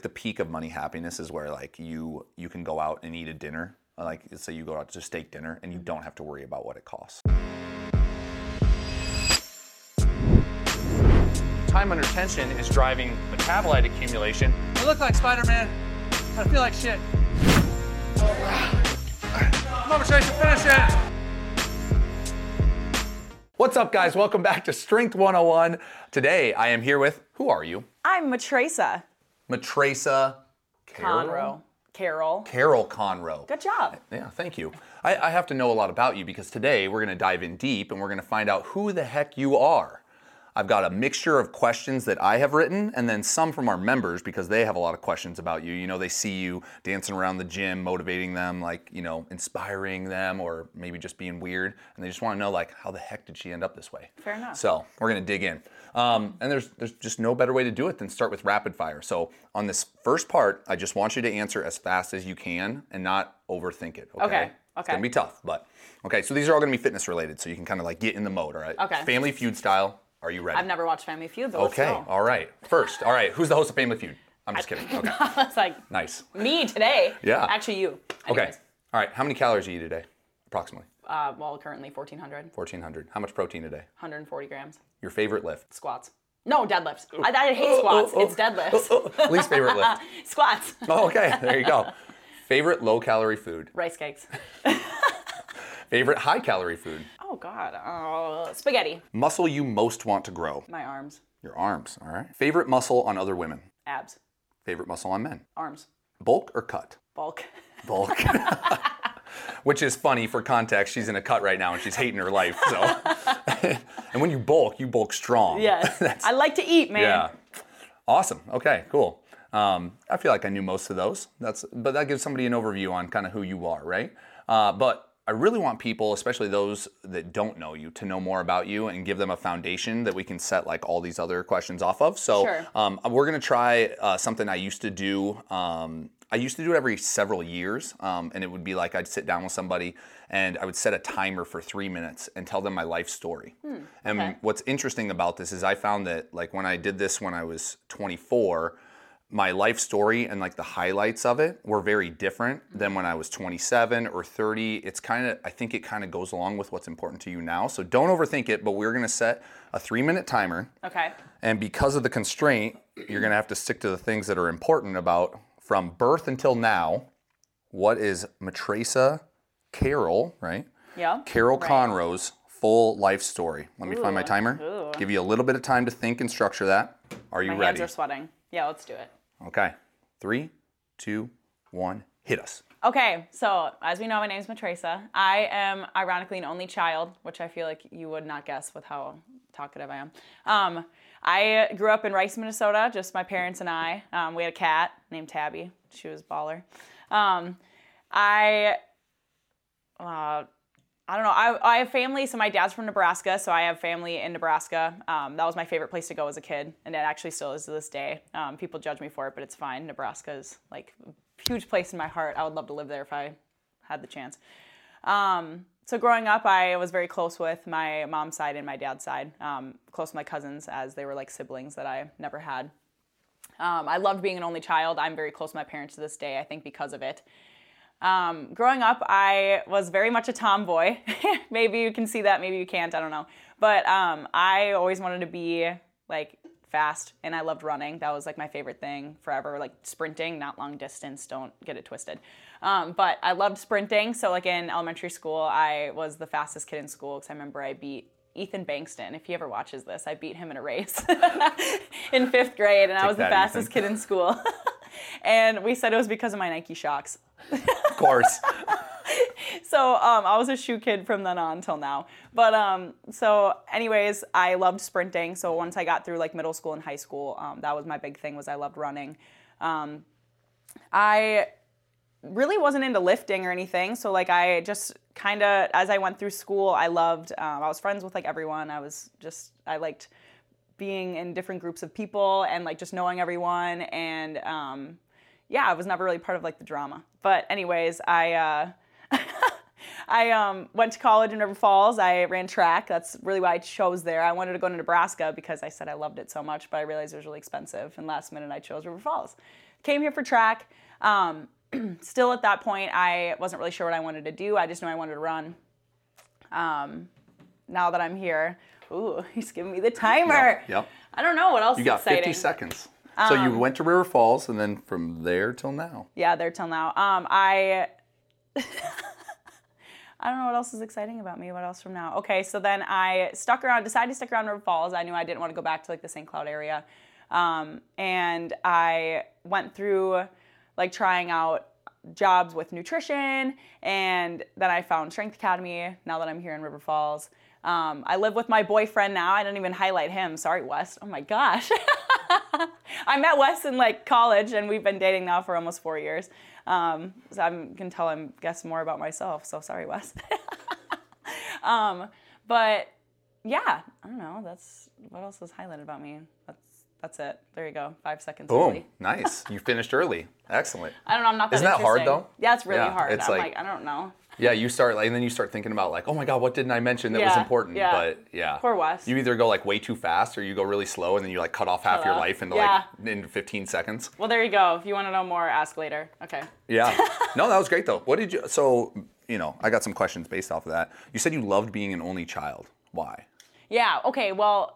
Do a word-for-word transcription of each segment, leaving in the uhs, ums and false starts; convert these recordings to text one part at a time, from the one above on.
the peak of money happiness is where like you you can go out and eat a dinner. Like say you go out to steak dinner and you don't have to worry about what it costs. Time under tension is driving metabolite accumulation. I look like Spider-Man. I feel like shit. Come on, Tracy, finish it. What's up, guys? Welcome back to Strength one oh one. Today, I am here with, who are you? I'm Matresa. Matresa Carol? Conroe. Carol. Carol Conroe. Good job. Yeah, thank you. I, I have to know a lot about you because today we're going to dive in deep and we're going to find out who the heck you are. I've got a mixture of questions that I have written and then some from our members because they have a lot of questions about you. You know, they see you dancing around the gym, motivating them, like, you know, inspiring them or maybe just being weird. And they just want to know, like, how the heck did she end up this way? Fair enough. So we're going to dig in. Um, and there's there's just no better way to do it than start with rapid fire. So on this first part, I just want you to answer as fast as you can and not overthink it. Okay. Okay. Okay. It's going to be tough, but okay. So these are all going to be fitness related. So you can kind of like get in the mode, all right? Okay. Family Feud style. Are you ready? I've never watched Family Feud, but Okay, let's go. all right. First, all right, who's the host of Family Feud? I'm just kidding. Okay. It's like Nice. me today. Yeah. Actually, you. Okay. Anyways. All right, how many calories do you eat a day, approximately? Uh, well, currently fourteen hundred. fourteen hundred. How much protein a day? one hundred forty grams. Your favorite lift? Squats. No, deadlifts. I, I hate squats. It's deadlifts. Least favorite lift? Squats. Oh, okay, there you go. Favorite low-calorie food? Rice cakes. Favorite high-calorie food? Oh, God. Uh, spaghetti. Muscle you most want to grow? My arms. Your arms, all right. Favorite muscle on other women? Abs. Favorite muscle on men? Arms. Bulk or cut? Bulk. Bulk. Which is funny for context. She's in a cut right now and she's hating her life. So, and when you bulk, you bulk strong. Yes. I like to eat, man. Yeah. Awesome. Okay. Cool. Um, I feel like I knew most of those. That's, but that gives somebody an overview on kind of who you are, right? Uh, but I really want people, especially those that don't know you, to know more about you and give them a foundation that we can set like all these other questions off of. So Sure. um, we're going to try uh, something I used to do. Um, I used to do it every several years, um, and it would be like I'd sit down with somebody and I would set a timer for three minutes and tell them my life story. Hmm, and okay. what's interesting about this is I found that like when I did this when I was twenty-four, my life story and like the highlights of it were very different than when I was twenty-seven or thirty. It's kind of, I think it kind of goes along with what's important to you now. So don't overthink it, but we're going to set a three minute timer. Okay. And because of the constraint, you're going to have to stick to the things that are important about from birth until now. What is Matresa Carol, right? Yeah. Carol right. Conroe's full life story. Let me find my Ooh, timer. ooh. Give you a little bit of time to think and structure that. Are you My ready? hands are sweating. Yeah, let's do it. Okay. Three, two, one, hit us. Okay, so as we know, my name is Matresa. I am ironically an only child, which I feel like you would not guess with how talkative I am. Um, I grew up in Rice, Minnesota, just my parents and I. Um, we had a cat named Tabby. She was baller. Um, I, uh, I don't know, I, I have family, so my dad's from Nebraska, so I have family in Nebraska. Um, that was my favorite place to go as a kid, and it actually still is to this day. Um, people judge me for it, but it's fine. Nebraska is like a huge place in my heart. I would love to live there if I had the chance. Um, so growing up, I was very close with my mom's side and my dad's side, um, close with my cousins as they were like siblings that I never had. Um, I loved being an only child. I'm very close to my parents to this day, I think because of it. Um, growing up, I was very much a tomboy. Maybe you can see that, maybe you can't, I don't know. But um, I always wanted to be like fast, and I loved running. That was like my favorite thing forever, like sprinting, not long distance, don't get it twisted. Um, but I loved sprinting, so like in elementary school, I was the fastest kid in school because I remember I beat Ethan Bankston. If he ever watches this, I beat him in a race in fifth grade, and Take I was the that, fastest Ethan. kid in school. And we said it was because of my Nike Shox. Of course. So um, I was a shoe kid from then on till now. But um, so anyways, I loved sprinting. So once I got through like middle school and high school, um, that was my big thing was I loved running. Um, I really wasn't into lifting or anything. So like I just kind of, as I went through school, I loved, um, I was friends with like everyone. I was just, I liked being in different groups of people and like just knowing everyone. And um, yeah, I was never really part of like the drama. But anyways, I, uh, I um, went to college in River Falls. I ran track. That's really why I chose there. I wanted to go to Nebraska because I said I loved it so much, but I realized it was really expensive. And last minute I chose River Falls. came here for track. Um, still at that point, I wasn't really sure what I wanted to do. I just knew I wanted to run. Um, now that I'm here, ooh, he's giving me the timer. Yep. yep. I don't know what else You is got exciting. fifty seconds. So Um, you went to River Falls, and then from there till now. Yeah, there till now. Um, I I don't know what else is exciting about me. What else from now? Okay, so then I stuck around, decided to stick around River Falls. I knew I didn't want to go back to like the Saint Cloud area. Um, and I went through like trying out jobs with nutrition, and then I found Strength Academy now that I'm here in River Falls. Um, I live with my boyfriend now. I didn't even highlight him. Sorry, Wes. Oh my gosh. I met Wes in like college, and we've been dating now for almost four years. Um, so I can tell him guess more about myself. So sorry, Wes. um, but yeah, I don't know. That's what else was highlighted about me. That's that's it. There you go. Five seconds. Boom. Early. Nice. You finished early. Excellent. I don't know. I'm not that Isn't that hard, interesting. though? Yeah, it's really Yeah, hard. it's I'm like- like, I don't know. Yeah, you start like, and then you start thinking about like, oh my God, what didn't I mention that was Yeah, important? yeah. But yeah, Poor Wes. You either go like way too fast, or you go really slow, and then you like cut off half Cut your off. life into Yeah. like in fifteen seconds. Well, there you go. If you want to know more, ask later. Okay. Yeah. No, that was great though. What did you? So you know, I got some questions based off of that. You said you loved being an only child. Why? Yeah, okay, well,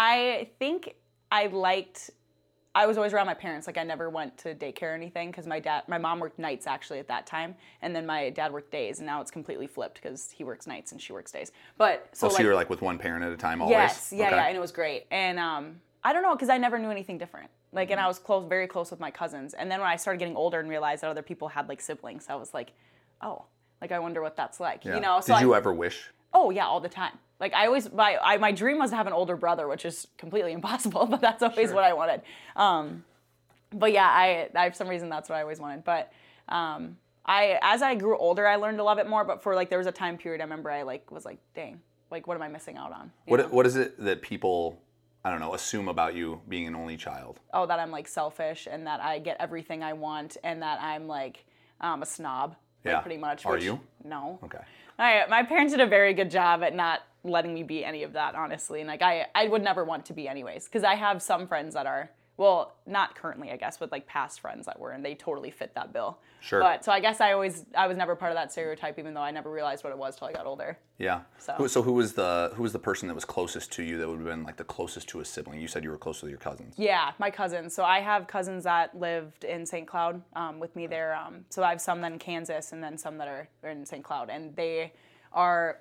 I think I liked, I was always around my parents. Like, I never went to daycare or anything because my dad, my mom worked nights actually at that time, and then my dad worked days, and now it's completely flipped because he works nights and she works days. But, so Oh, so like, you were like with one parent at a time always? yes, yeah, Okay. yeah, and it was great. And um, I don't know, because I never knew anything different. Like, and I was close, very close with my cousins. And then when I started getting older and realized that other people had, like, siblings, I was like, oh, like, I wonder what that's like, Yeah. you know? So Did you I, ever wish? Oh yeah, all the time. Like I always, my I, my dream was to have an older brother, which is completely impossible, but that's always Sure. what I wanted. Um, but yeah, I, I for some reason that's what I always wanted. But um, I, as I grew older, I learned to love it more. But for like, there was a time period I remember I like was like, dang, like what am I missing out on? You know? What What is it that people, I don't know, assume about you being an only child? Oh, that I'm like selfish and that I get everything I want and that I'm like um, a snob. Like, Yeah. pretty much. Are which- you? No. Okay. I, my parents did a very good job at not letting me be any of that, honestly. And like I, I would never want to be anyways, because I have some friends that are, well, not currently, I guess, but like past friends that were, and they totally fit that bill. Sure. But so I guess I always, I was never part of that stereotype, even though I never realized what it was till I got older. Yeah. So- Who, so who was the who was the person that was closest to you that would have been like the closest to a sibling? You said you were close with your cousins. Yeah, my cousins. So I have cousins that lived in Saint Cloud um, with me there. Um, so I have some that in Kansas and then some that are, are in Saint Cloud, and they are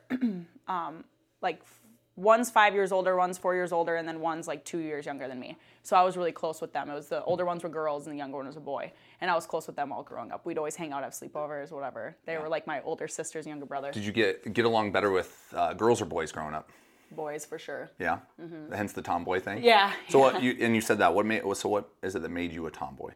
um, like one's five years older, one's four years older, and then one's like two years younger than me. So I was really close with them. It was the older ones were girls and the younger one was a boy, and I was close with them all growing up. We'd always hang out, have sleepovers, whatever. They were like my older sister's younger brother. Did you get get along better with uh, girls or boys growing up? Boys for sure. Yeah. Hence the tomboy thing. Mm-hmm. Yeah. So what you and you said that what made so what is it that made you a tomboy?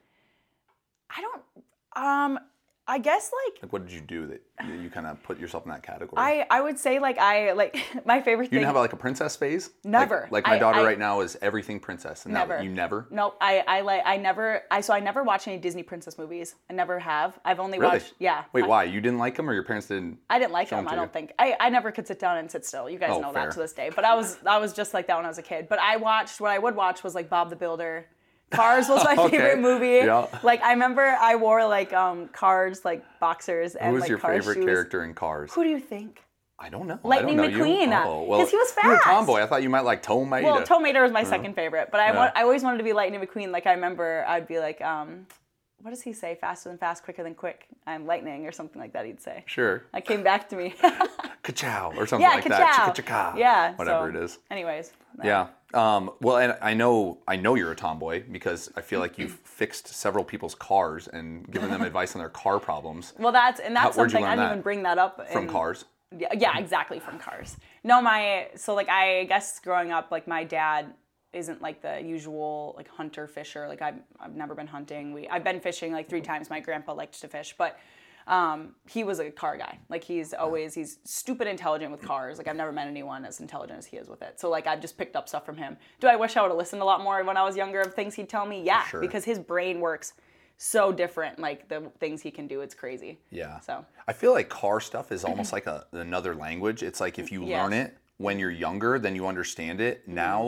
I don't. Um, I guess like. Like what did you do that you, you kind of put yourself in that category? I, I would say like I like my favorite you thing. didn't have like a princess phase? Never. Like, like my I- daughter I- right now is everything princess. And Never. That, you never? No, I, I like I never I so I never watched any Disney princess movies. I never have. I've only Really? watched yeah. Wait, I, why? You didn't like them or your parents didn't? I didn't like show them. to I you? don't think. I, I never could sit down and sit still. You guys Oh, know fair. that to this day. But I was I was just like that when I was a kid. But I watched what I would watch was like Bob the Builder. Cars was my Okay. favorite movie. Yeah. Like I remember I wore like um Cars like boxers and Who was like your Cars favorite shoes. character in Cars? Who do you think? I don't know. Lightning I don't know McQueen, You. Oh, well, 'cause he was You're a fast. tomboy. I thought you might like Tow Maida. Well, Tow Mater was my second favorite, but I Yeah. want, I always wanted to be Lightning McQueen. Like I remember, I'd be like, um, what does he say? Faster than fast, quicker than quick. I'm lightning, or something like that. He'd say. Sure. That came back to me. Ka-chow or something yeah, like ka-chow. that. Chicka-chicka. Yeah. Whatever so, it is. Anyways. Yeah. Um, well, and I know I know you're a tomboy because I feel like you've fixed several people's cars and given them advice on their car problems Well, that's and that's How- where'd you something I learn didn't that? even bring that up from in- cars. Yeah, yeah, exactly, from Cars. No, my so like I guess growing up, like my dad isn't like the usual like hunter fisher. Like I've I've never been hunting. We I've been fishing like three times. My grandpa liked to fish, but um, he was a car guy. Like he's always he's stupid intelligent with cars. Like I've never met anyone as intelligent as he is with it. So like I've just picked up stuff from him. Do I wish I would have listened a lot more when I was younger of things he'd tell me? Yeah, Sure. because his brain works so different. Like the things he can do, it's crazy. Yeah. So I feel like car stuff is almost like a, another language. It's like if you Yes. learn it when you're younger, then you understand it. Now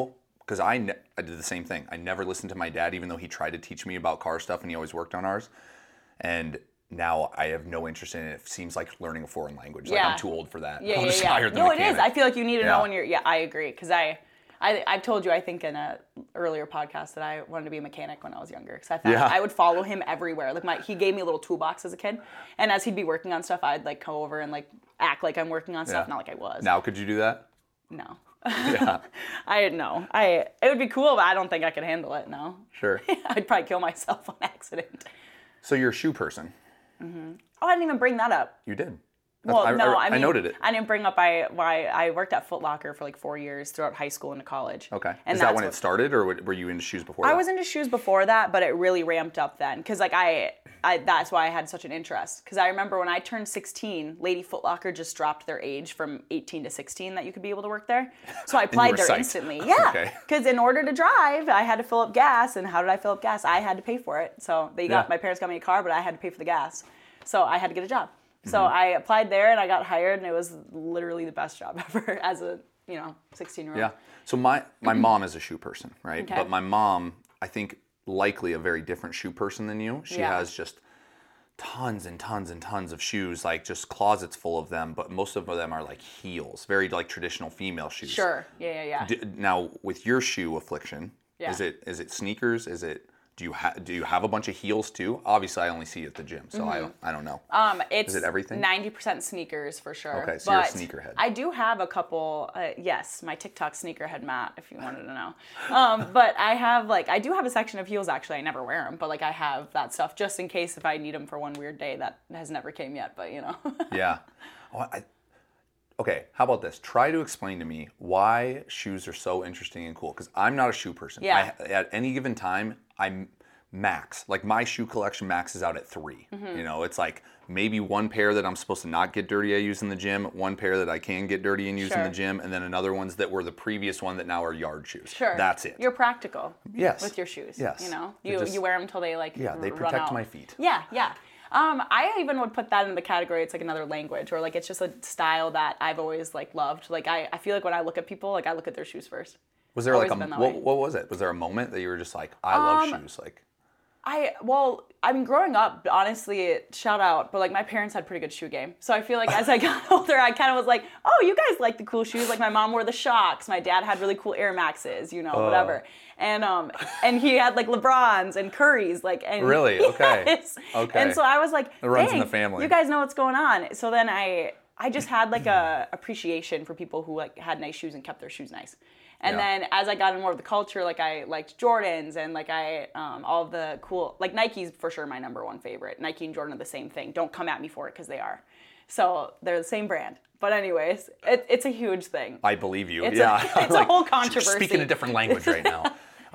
because I, ne- I did the same thing. I never listened to my dad, even though he tried to teach me about car stuff and he always worked on ours. And now I have no interest in it. It seems like learning a foreign language. Like Yeah. I'm too old for that. Yeah, I'm yeah, just yeah. hire the No, it mechanic. is. I feel like you need to Yeah. know when you're. Yeah, I agree. Because I, I, I've told you, I think in a earlier podcast that I wanted to be a mechanic when I was younger. Because I found Yeah. I would follow him everywhere. Like my, he gave me a little toolbox as a kid, and as he'd be working on stuff, I'd like go over and like act like I'm working on stuff, Yeah. not like I was. Now could you do that? No. Yeah, I no. I it would be cool, but I don't think I could handle it. No. sure. I'd probably kill myself on accident. So you're a shoe person. Oh, I didn't even bring that up. You did. Well, I, no, I, I, mean, I noted it. I didn't bring up I why I worked at Foot Locker for like four years throughout high school into college. Okay. And Is that that's when what- it started, or were you into shoes before I that? was into shoes before that, but it really ramped up then because like I, I that's why I had such an interest because I remember when I turned sixteen, Lady Foot Locker just dropped their age from eighteen to sixteen that you could be able to work there. So I applied were there psyched. instantly. Yeah, Okay. because in order to drive, I had to fill up gas, and how did I fill up gas? I had to pay for it. So they got Yeah. my parents got me a car, but I had to pay for the gas. So I had to get a job. So Mm-hmm. I applied there and I got hired, and it was literally the best job ever as a you know sixteen year old. Yeah. So my my mom is a shoe person, right? Okay. But my mom, I think, likely a very different shoe person than you. She Yeah. has just tons and tons and tons of shoes, like just closets full of them. But most of them are like heels, very like traditional female shoes. Sure. Yeah, yeah, yeah. D- now, with your shoe affliction, Yeah. is it is it sneakers? Is it do you have do you have a bunch of heels too? Obviously, I only see you at the gym, so I don't I don't know. Um, it's it everything? ninety percent sneakers for sure. Okay, so you're a but sneakerhead. I do have a couple. Uh, yes, my TikTok sneakerhead Matt, if you wanted to know. Um, but I have like I do have a section of heels. Actually, I never wear them, but like I have that stuff just in case if I need them for one weird day that has never came yet. But you know. Yeah. Oh, I, okay, how about this? Try to explain to me why shoes are so interesting and cool. Because I'm not a shoe person. Yeah. I, at any given time, I'm max. Like my shoe collection maxes out at three. Mm-hmm. You know, it's like maybe one pair that I'm supposed to not get dirty I use in the gym, one pair that I can get dirty and use in Sure. the gym, and then another ones that were the previous one that now are yard shoes. Sure. That's it. You're practical. Yes. With your shoes. Yes. You know, They you just- you wear them until they like Yeah, they r- run protect out. my feet. Yeah, yeah. Um, I even would put that in the category. It's like another language, or like it's just a style that I've always like loved. Like I, I feel like when I look at people, like I look at their shoes first. Was there like always a been that what, way. what was it? Was there a moment that you were just like, I love Um, shoes? Like I well, I mean, growing up, honestly, shout out, but like my parents had pretty good shoe game. So I feel like as I got older, I kind of was like, oh, you guys like the cool shoes. Like my mom wore the Shocks. My dad had really cool Air Maxes, you know, whatever. And um, and he had like LeBrons and Currys, like and Really? Okay. Yes. Okay. And so I was like, It runs in dang, the family. you guys know what's going on. So then I I just had like a appreciation for people who like had nice shoes and kept their shoes nice. And Yeah. then as I got in more of the culture, like I liked Jordans and like I, um, all of the cool, like Nike's for sure my number one favorite. Nike and Jordan are the same thing. Don't come at me for it because they are. So they're the same brand. But anyways, it, it's a huge thing. I believe you. It's yeah. a, it's a whole controversy. Speaking a different language right now.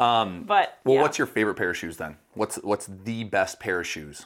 But Well, yeah. what's your favorite pair of shoes then? What's what's the best pair of shoes?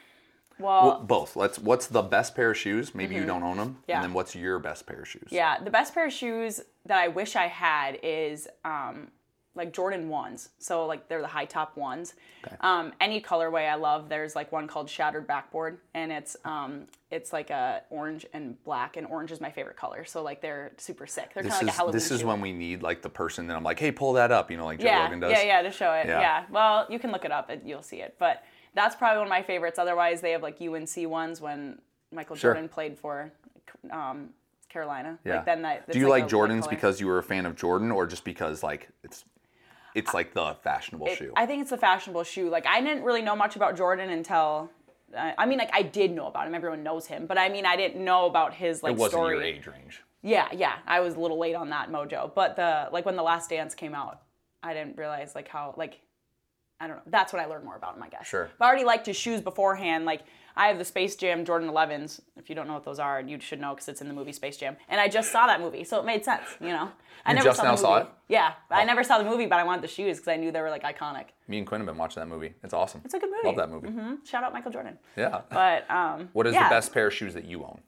well, Well, both. Let's. What's the best pair of shoes? Maybe you don't own them. Mm-hmm. Yeah. And then what's your best pair of shoes? yeah, the best pair of shoes that I wish I had is um, like Jordan ones. So like they're the high top ones. Okay. Um, any colorway I love. There's like one called Shattered Backboard, and it's um, it's like a orange and black, and orange is my favorite color. So like they're super sick. They're This kind of like is a Halloween this is shoe. when we need like the person that I'm like, hey, pull that up. You know, like Joe yeah, Rogan does. yeah, yeah, to show it. Yeah. Yeah. Well, you can look it up and you'll see it. But that's probably one of my favorites. Otherwise, they have like U N C ones when Michael Sure. Jordan played for um, Carolina. Yeah. Like then that, Do you like a light Jordans color. because you were a fan of Jordan, or just because like it's it's like the fashionable It- shoe? I think it's a fashionable shoe. Like I didn't really know much about Jordan until. Uh, I mean, like I did know about him. Everyone knows him, but I mean, I didn't know about his like it wasn't story. your age range. Yeah, yeah. I was a little late on that mojo. But the like when The Last Dance came out, I didn't realize like how like I don't know. That's when I learned more about him, I guess. Sure. But I already liked his shoes beforehand. Like I have the Space Jam Jordan elevens. If you don't know what those are, you should know because it's in the movie Space Jam. And I just saw that movie, so it made sense. You know. I You never just saw now the saw movie. it? Yeah, I Oh. never saw the movie, but I wanted the shoes because I knew they were like iconic. Me and Quinn have been watching that movie. It's awesome. It's a good movie. Love that movie. hmm Shout out Michael Jordan. Yeah. But um, What is yeah. the best pair of shoes that you own?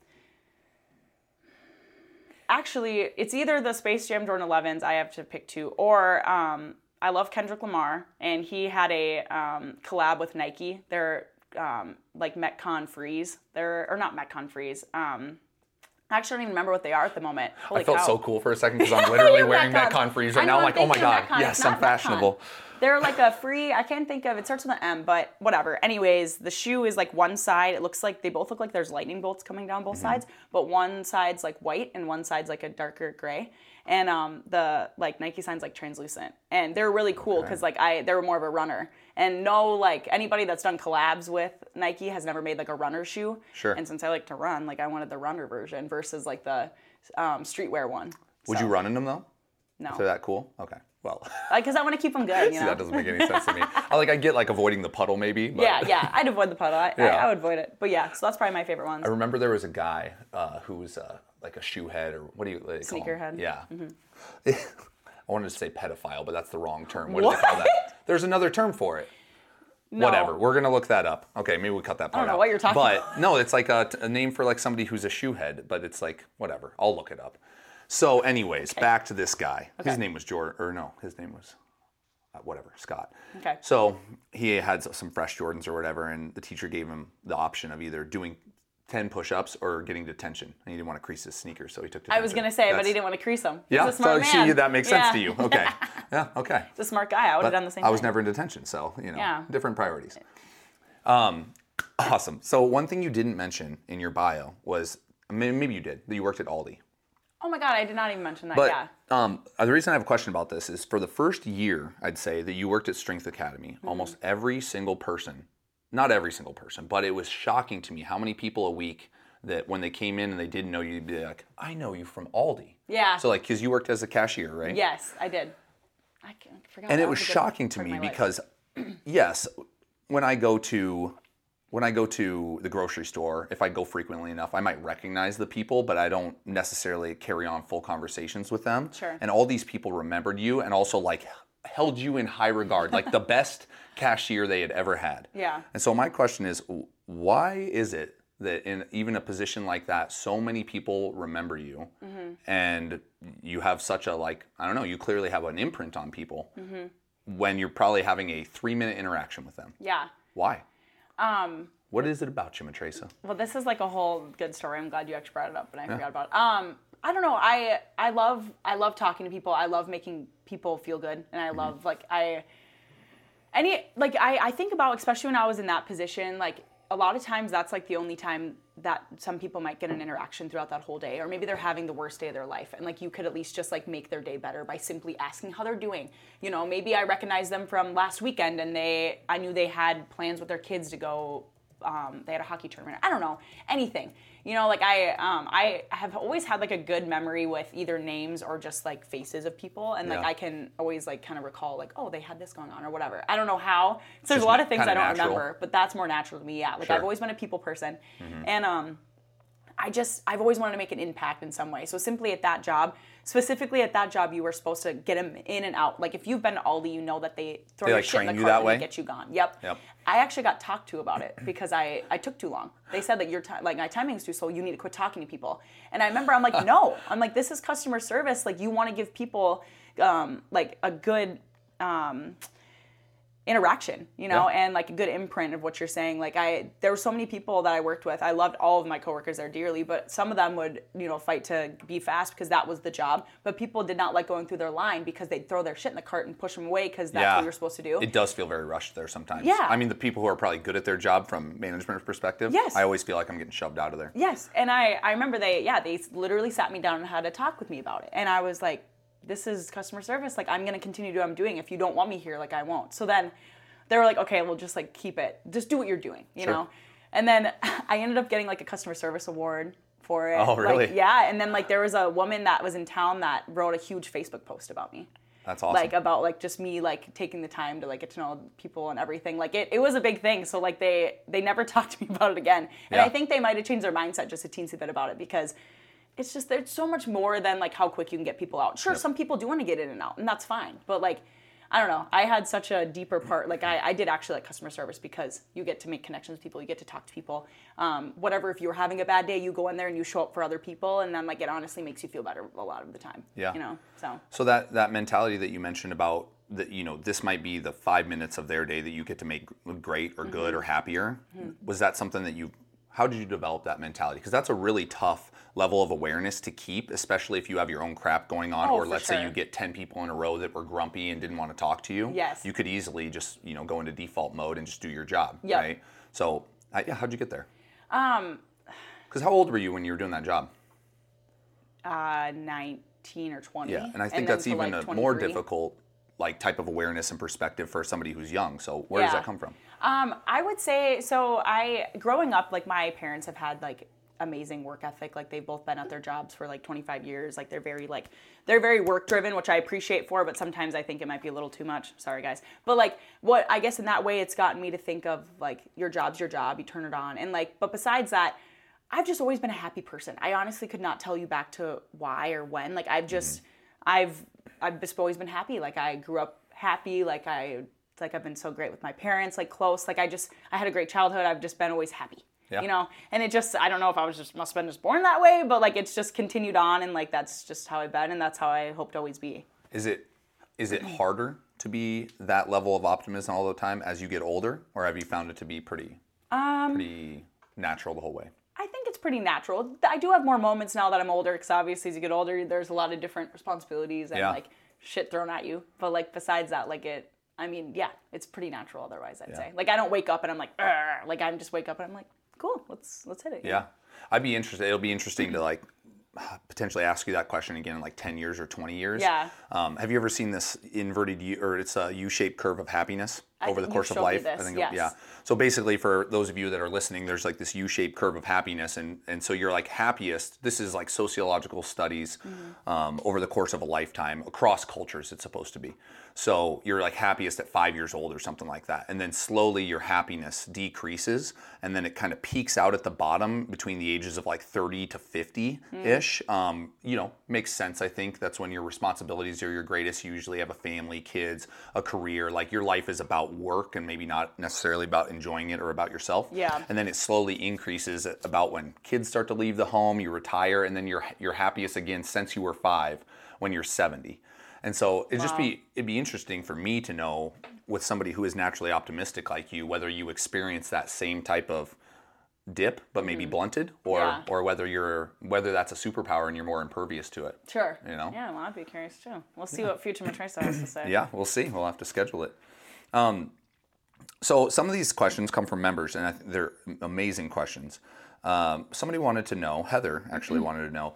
Actually, it's either the Space Jam Jordan elevens, I have to pick two, or um, I love Kendrick Lamar, and he had a um, collab with Nike. They're um, like Metcon Freeze. They're, or not Metcon Freeze. Um, I actually don't even remember what they are at the moment. Holy I felt cow. so cool for a second because I'm literally Your wearing Metcons. Metcon Freeze I right know, now. I'm I'm like, oh my thinking God, Metcon. yes, It's I'm not Metcon. fashionable. They're like a free, I can't think of, it starts with an M, but whatever. Anyways, the shoe is like one side, it looks like, they both look like there's lightning bolts coming down both Mm-hmm. sides, but one side's like white and one side's like a darker gray. And um, the like Nike sign's like translucent. And they're really cool because like I, they were more of a runner. And no, like anybody that's done collabs with Nike has never made like a runner shoe. Sure. And since I like to run, like I wanted the runner version versus like the um, streetwear one. Would So, you run in them though? No. If they're that cool? Okay. Well, Like, because I want to keep them good, you see, know? that doesn't make any sense to me. I like, I get like avoiding the puddle maybe. But Yeah, yeah. I'd avoid the puddle. I, Yeah. I, I would avoid it. But yeah, so that's probably my favorite ones. I remember there was a guy uh, who was uh, like a shoe head or what do you what do they call him? Sneakerhead. Yeah. I wanted to say pedophile, but that's the wrong term. What, do they call that? There's another term for it. No. Whatever. We're gonna look that up. Okay, maybe we cut that part don't know out. what you're talking but, about. no, it's like a, a name for like somebody who's a shoe head, but it's like whatever. I'll look it up. So, anyways, back to this guy. His Okay. name was Jordan, or no, his name was uh, whatever, Scott. Okay. So he had some fresh Jordans or whatever, and the teacher gave him the option of either doing ten push-ups or getting detention. And he didn't want to crease his sneakers, so he took detention. I was going to say, but That's- he didn't want to crease them. Yeah, He's a smart so man. see, that makes sense Yeah. to you. Okay. Yeah, okay. He's a smart guy. I would But have done the same I was thing. never in detention, so, you know, Yeah. different priorities. Um, awesome. So one thing you didn't mention in your bio was, I mean, maybe you did, that you worked at Aldi. Oh my God, I did not even mention that. But yeah. um, uh, the reason I have a question about this is for the first year, I'd say, that you worked at Strength Academy, Mm-hmm. almost every single person, not every single person, but it was shocking to me how many people a week that when they came in and they didn't know you, you'd be like, I know you from Aldi. Yeah. So like, because you worked as a cashier, right? Yes, I did. I can't- I forgot. And that it was a good shocking to part of me my life. because, yes, when I go to when I go to the grocery store, if I go frequently enough, I might recognize the people, but I don't necessarily carry on full conversations with them. Sure. And all these people remembered you and also like held you in high regard, like the best cashier they had ever had. Yeah. And so my question is, why is it that in even a position like that, so many people remember you, Mm-hmm. and you have such a like, I don't know, you clearly have an imprint on people Mm-hmm. when you're probably having a three-minute interaction with them. Yeah. Why? Um, What is it about you, Matresa? well, this is like a whole good story. I'm glad you actually brought it up, but I forgot about it. Um, I don't know. I I love I love talking to people. I love making people feel good, and I Mm-hmm. love like I any like I I think about, especially when I was in that position, like a lot of times that's like the only time that some people might get an interaction throughout that whole day, or maybe they're having the worst day of their life, and like you could at least just like make their day better by simply asking how they're doing. You know, maybe I recognized them from last weekend and they I knew they had plans with their kids to go um, they had a hockey tournament. I don't know, anything. You know, like I um, I have always had like a good memory with either names or just like faces of people, and like Yeah. I can always like kind of recall like, oh, they had this going on or whatever. I don't know how. So there's just a lot of things I kinda don't natural. remember, but that's more natural to me. Yeah, like Sure. I've always been a people person, and um, I just I've always wanted to make an impact in some way. So simply at that job, specifically at that job, you were supposed to get them in and out. Like if you've been to Aldi, you know that they throw They, your like, shit in the train you cart that and way? they get you gone. Yep. Yep. I actually got talked to about it because I, I took too long. They said that your time, like my timing's too slow. You need to quit talking to people. And I remember I'm like, no. I'm like, this is customer service. Like you want to give people um, like a good um, interaction, you know, Yeah. and like a good imprint of what you're saying. Like I, there were so many people that I worked with. I loved all of my coworkers there dearly, but some of them would, you know, fight to be fast because that was the job. But people did not like going through their line because they'd throw their shit in the cart and push them away because that's Yeah. what you're supposed to do. It does feel very rushed there sometimes. Yeah. I mean, the people who are probably good at their job from management perspective, Yes. I always feel like I'm getting shoved out of there. Yes, and I, I remember they, yeah, they literally sat me down and had a talk with me about it. And I was like, this is customer service. Like, I'm going to continue to do what I'm doing. If you don't want me here, like, I won't. So then they were like, okay, well, just, like, keep it. Just do what you're doing, you Sure. know? And then I ended up getting, like, a customer service award for it. Oh, really? Like, yeah, and then, like, there was a woman that was in town that wrote a huge Facebook post about me. That's awesome. Like about like just me like taking the time to like get to know people and everything. Like it, it was a big thing. So like they they never talked to me about it again. And Yeah. I think they might have changed their mindset just a teensy bit about it because it's just there's so much more than like how quick you can get people out. Sure, Yep. some people do want to get in and out, and that's fine. But like I don't know. I had such a deeper part. Like I, I did actually like customer service because you get to make connections with people. You get to talk to people. Um, whatever, if you were having a bad day, you go in there and you show up for other people, and then like it honestly makes you feel better a lot of the time. Yeah. You know. So. So that that mentality that you mentioned about that, you know, this might be the five minutes of their day that you get to make g- great or good or happier. Was that something that you how did you develop that mentality? Because that's a really tough level of awareness to keep, especially if you have your own crap going on, Oh, or for let's sure. say you get ten people in a row that were grumpy and didn't want to talk to you. Yes. You could easily just, you know, go into default mode and just do your job, Yep. right? So, I- yeah, how'd you get there? Um, Because how old were you when you were doing that job? uh, nineteen or twenty. Yeah, and I think then that's to, even like, a more twenty-three. difficult, like, type of awareness and perspective for somebody who's young. So, where does Yeah. that come from? Um, I would say, so I, growing up, like my parents have had like amazing work ethic. Like they've both been at their jobs for like twenty-five years. Like they're very like, they're very work driven, which I appreciate for, but sometimes I think it might be a little too much. Sorry guys. But like what, I guess in that way it's gotten me to think of like your job's your job, you turn it on. And like, but besides that, I've just always been a happy person. I honestly could not tell you back to why or when. Like I've just, I've, I've just always been happy. Like I grew up happy. Like I, like I've been so great with my parents, like close. Like I just, I had a great childhood. I've just been always happy, Yeah. you know? And it just, I don't know if I was just, must have been just born that way, but like it's just continued on. And like, that's just how I've been. And that's how I hope to always be. Is it is it harder to be that level of optimism all the time as you get older, or have you found it to be pretty Um, pretty natural the whole way? I think it's pretty natural. I do have more moments now that I'm older, because obviously as you get older, there's a lot of different responsibilities and Yeah. like shit thrown at you. But like besides that, like it, I mean, yeah, it's pretty natural otherwise, I'd Yeah. say. Like I don't wake up and I'm like, "Arr." Like I'm just wake up and I'm like, cool, let's let's hit it. Yeah, I'd be interested. It'll be interesting to like potentially ask you that question again in like ten years or twenty years. Yeah. Um, have you ever seen this inverted U, or it's a U-shaped curve of happiness I- over the you've course of showed me life? this, I think. yes. Yeah. So basically, for those of you that are listening, there's like this U-shaped curve of happiness, and and so you're like happiest. This is like sociological studies Mm-hmm. um, over the course of a lifetime across cultures. It's supposed to be. So you're like happiest at five years old or something like that, and then slowly your happiness decreases, and then it kind of peaks out at the bottom between the ages of like thirty to fifty ish. Mm. Um, you know, makes sense. I think that's when your responsibilities are your greatest. You usually have a family, kids, a career. Like your life is about work and maybe not necessarily about enjoying it or about yourself. Yeah. And then it slowly increases at about when kids start to leave the home, you retire, and then you're you're happiest again since you were five when you're seventy. And so it'd just be it'd be interesting for me to know with somebody who is naturally optimistic like you, whether you experience that same type of dip but maybe blunted, or Yeah. or whether you're whether that's a superpower and you're more impervious to it. Sure. You know? Yeah, well, I'd be curious too. We'll see what future Matresa has to say. Yeah, we'll see. We'll have to schedule it. Um, so some of these questions come from members, and I th- they're amazing questions. Um, somebody wanted to know, Heather actually wanted to know,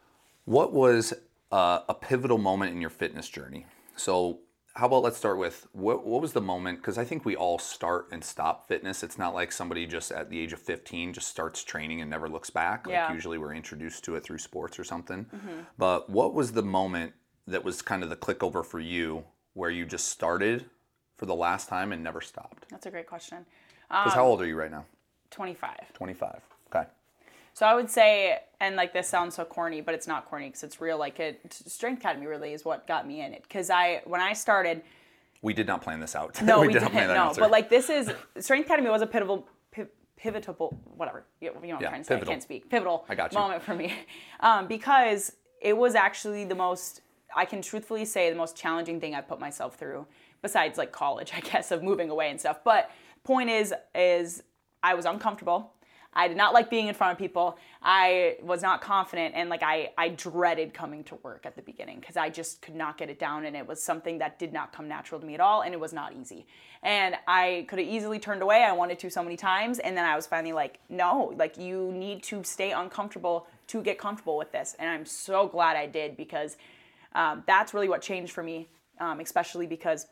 what was uh, a pivotal moment in your fitness journey? So how about let's start with, what, what was the moment, because I think we all start and stop fitness. It's not like somebody just at the age of fifteen just starts training and never looks back. Like Yeah. usually we're introduced to it through sports or something. But what was the moment that was kind of the click over for you where you just started for the last time and never stopped? That's a great question. Because how old are you right now? twenty-five. twenty-five. Okay. So I would say, and like this sounds so corny, but it's not corny because it's real. Like it, Strength Academy really is what got me in it. Because I, when I started, We did not plan this out. no, we, did not didn't. plan that No, answer. but like this is Strength Academy was a pivotal, pi- pivotal, whatever. You, you know what I'm Yeah, trying to say. pivotal. I can't speak. Pivotal I got you. moment for me, um, because it was actually the most. I can truthfully say the most challenging thing I put myself through, besides like college, I guess, of moving away and stuff. But point is, is I was uncomfortable. I did not like being in front of people. I was not confident, and like I, I dreaded coming to work at the beginning because I just could not get it down, and it was something that did not come natural to me at all, and it was not easy. And I could have easily turned away. I wanted to so many times, and then I was finally like, no, like you need to stay uncomfortable to get comfortable with this. And I'm so glad I did, because um, that's really what changed for me, um, especially because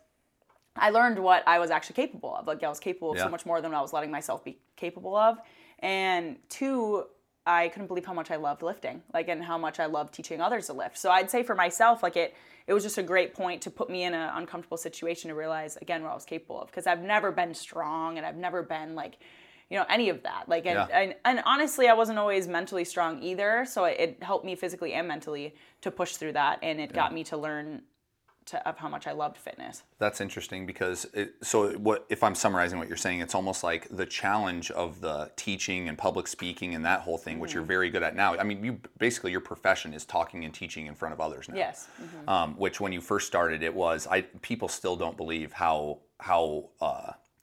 I learned what I was actually capable of. Like I was capable of Yeah. so much more than what I was letting myself be capable of. And two, I couldn't believe how much I loved lifting, like, and how much I loved teaching others to lift. So I'd say for myself, like it, it was just a great point to put me in an uncomfortable situation to realize again what I was capable of. Because I've never been strong, and I've never been like, you know, any of that. Like, and, Yeah. and, and honestly, I wasn't always mentally strong either. So it, it helped me physically and mentally to push through that, and it got me to learn to, of how much I loved fitness. That's interesting because it, so what if I'm summarizing what you're saying, it's almost like the challenge of the teaching and public speaking and that whole thing, which you're very good at now. I mean, you basically your profession is talking and teaching in front of others now. Yes. Um, which when you first started, it was I people still don't believe how how uh,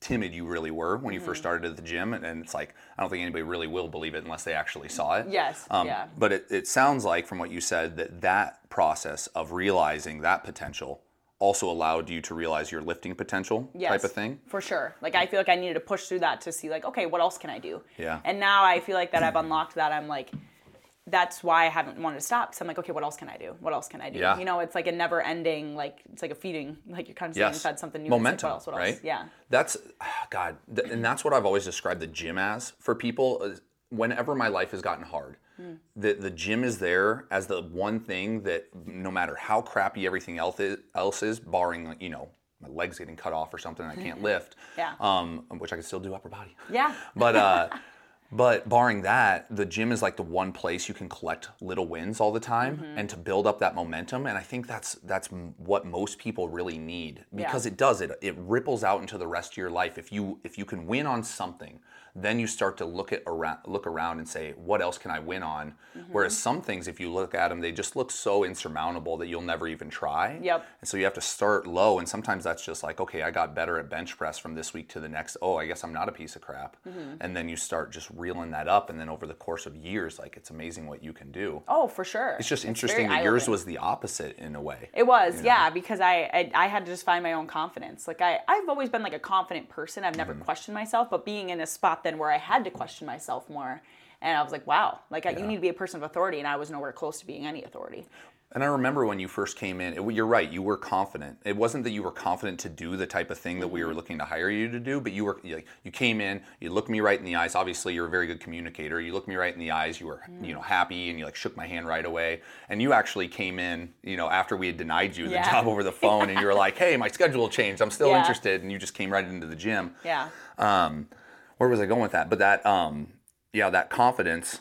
timid you really were when you first started at the gym, and, and it's like I don't think anybody really will believe it unless they actually saw it. Yes, Um, yeah. But it, it sounds like from what you said that that process of realizing that potential also allowed you to realize your lifting potential Yes, type of thing. for sure. Like I feel like I needed to push through that to see like, okay, what else can I do? Yeah. And now I feel like that I've unlocked that. I'm like, that's why I haven't wanted to stop. Because I'm like, okay, what else can I do? What else can I do? Yeah. You know, it's like a never ending, like, it's like a feeding, like you're kind of saying Yes. inside something new. Momentum, It's like, what else, what right? else? Yeah. That's, God, th- and that's what I've always described the gym as for people. Is whenever my life has gotten hard, Mm. the, the gym is there as the one thing that no matter how crappy everything else is, else is barring, like, you know, my legs getting cut off or something and I can't lift, Yeah. um, which I can still do upper body. Yeah. But, uh, But barring that, the gym is like the one place you can collect little wins all the time Mm-hmm. and to build up that momentum. And I think that's that's m- what most people really need because Yeah. it does it. It ripples out into the rest of your life. If you if you can win on something, then you start to look at around look around and say, what else can I win on? Mm-hmm. Whereas some things, if you look at them, they just look so insurmountable that you'll never even try. Yep. And so you have to start low. And sometimes that's just like, okay, I got better at bench press from this week to the next. Oh, I guess I'm not a piece of crap. Mm-hmm. And then you start just reeling that up. And then over the course of years, like it's amazing what you can do. Oh, for sure. It's just very interesting that yours eye-opening. was the opposite in a way. It was, yeah, because I, I I had to just find my own confidence. Like I I've always been like a confident person. I've Mm-hmm. never questioned myself, but being in a spot then where I had to question myself more, and I was like, wow, like I, you need to be a person of authority, and I was nowhere close to being any authority. And I remember when you first came in, it, you're right, you were confident. It wasn't that you were confident to do the type of thing that we were looking to hire you to do, but you were you, you came in, you looked me right in the eyes. Obviously, you're a very good communicator. You looked me right in the eyes. You were, you know, happy, and you like shook my hand right away. And you actually came in, you know, after we had denied you the Yeah. job over the phone, and you were like, "Hey, my schedule changed. I'm still Yeah. interested." And you just came right into the gym. Yeah. Um, where was I going with that? But that, um, yeah, that confidence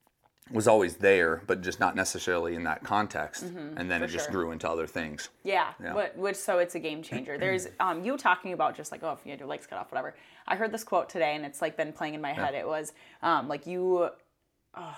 was always there, but just not necessarily in that context. And then for it just sure. grew into other things. Yeah, Yeah. But, which so it's a game changer. There's um, you talking about just like, oh, if you had your legs cut off, whatever. I heard this quote today, and it's like been playing in my head. It was um, like you, oh,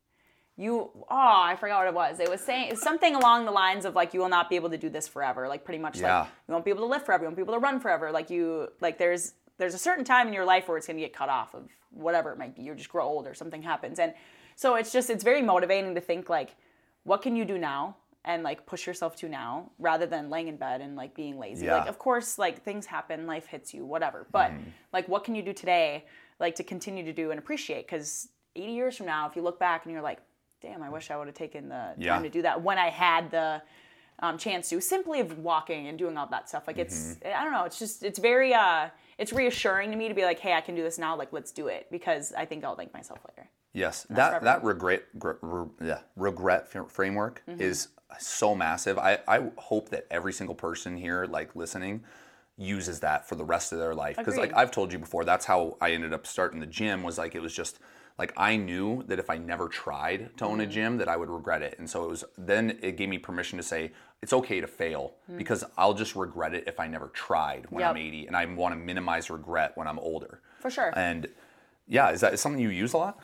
you, oh, I forgot what it was. It was saying it was something along the lines of like you will not be able to do this forever. Like pretty much Yeah. like you won't be able to lift forever. You won't be able to run forever. Like you, like there's there's a certain time in your life where it's gonna get cut off of whatever it might be. You just grow old or something happens, and so it's just it's very motivating to think like, what can you do now? And like push yourself to now rather than laying in bed and like being lazy. Yeah. Like of course like things happen, life hits you, whatever. But like what can you do today like to continue to do and appreciate? Because eighty years from now, if you look back and you're like, damn, I wish I would have taken the Yeah. time to do that when I had the um, chance to, simply of walking and doing all that stuff. Like it's I don't know, it's just it's very uh it's reassuring to me to be like, hey, I can do this now, like let's do it, because I think I'll thank myself later. Yes, for that that everyone. regret gr- re, yeah, regret f- framework Mm-hmm. is so massive. I, I hope that every single person here, like listening, uses that for the rest of their life. Because like Agreed. I've told you before, that's how I ended up starting the gym. Was like it was just like I knew that if I never tried to own a Mm-hmm. gym, that I would regret it. And so it was then it gave me permission to say it's okay to fail Mm-hmm. because I'll just regret it if I never tried when I'm Yep. eighty, and I want to minimize regret when I'm older. For sure. And yeah, is that is something you use a lot?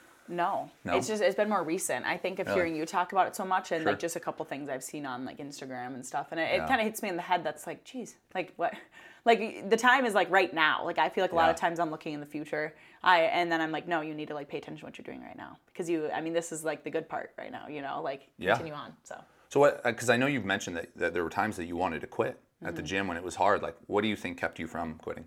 No. No? It's just, it's been more recent. I think of Really? hearing you talk about it so much and Sure. like just a couple things I've seen on like Instagram and stuff. And it, it Yeah. kind of hits me in the head that's like, geez, like what? Like the time is like right now. Like I feel like a lot of Yeah. times I'm looking in the future. I And then I'm like, no, you need to like pay attention to what you're doing right now. Because you, I mean, this is like the good part right now, you know, like Yeah. continue on. So. So what, because I know you've mentioned that, that there were times that you wanted to quit at Mm-hmm. the gym when it was hard. Like, what do you think kept you from quitting?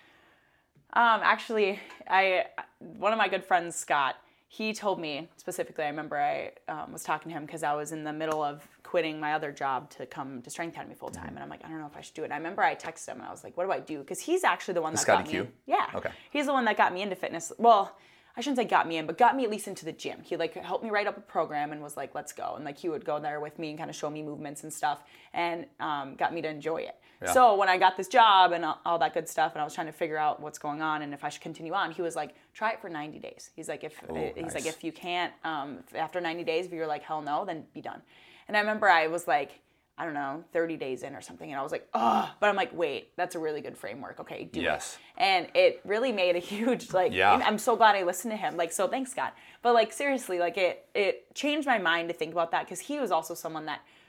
Um, actually, I one of my good friends, Scott, he told me specifically. I remember I um, was talking to him because I was in the middle of quitting my other job to come to Strength Academy full time, and I'm like, I don't know if I should do it. And I remember I texted him and I was like, what do I do? Because he's actually the one that Scotty got Q? me. Yeah. Okay. He's the one that got me into fitness. Well, I shouldn't say got me in, but got me at least into the gym. He like helped me write up a program and was like, let's go. And like he would go there with me and kind of show me movements and stuff, and um, got me to enjoy it. Yeah. So when I got this job and all, all that good stuff, and I was trying to figure out what's going on and if I should continue on, he was like, try it for ninety days. He's like, if Oh, he's nice. like, if you can't, um, if after ninety days, if you're like, hell no, then be done. And I remember I was like, I don't know, thirty days in or something, and I was like, oh, but I'm like, wait, that's a really good framework. Okay, do Yes. it. And it really made a huge, like, Yeah. I'm so glad I listened to him. Like, so thanks, Scott. But like, seriously, like it, it changed my mind to think about that, because he was also someone that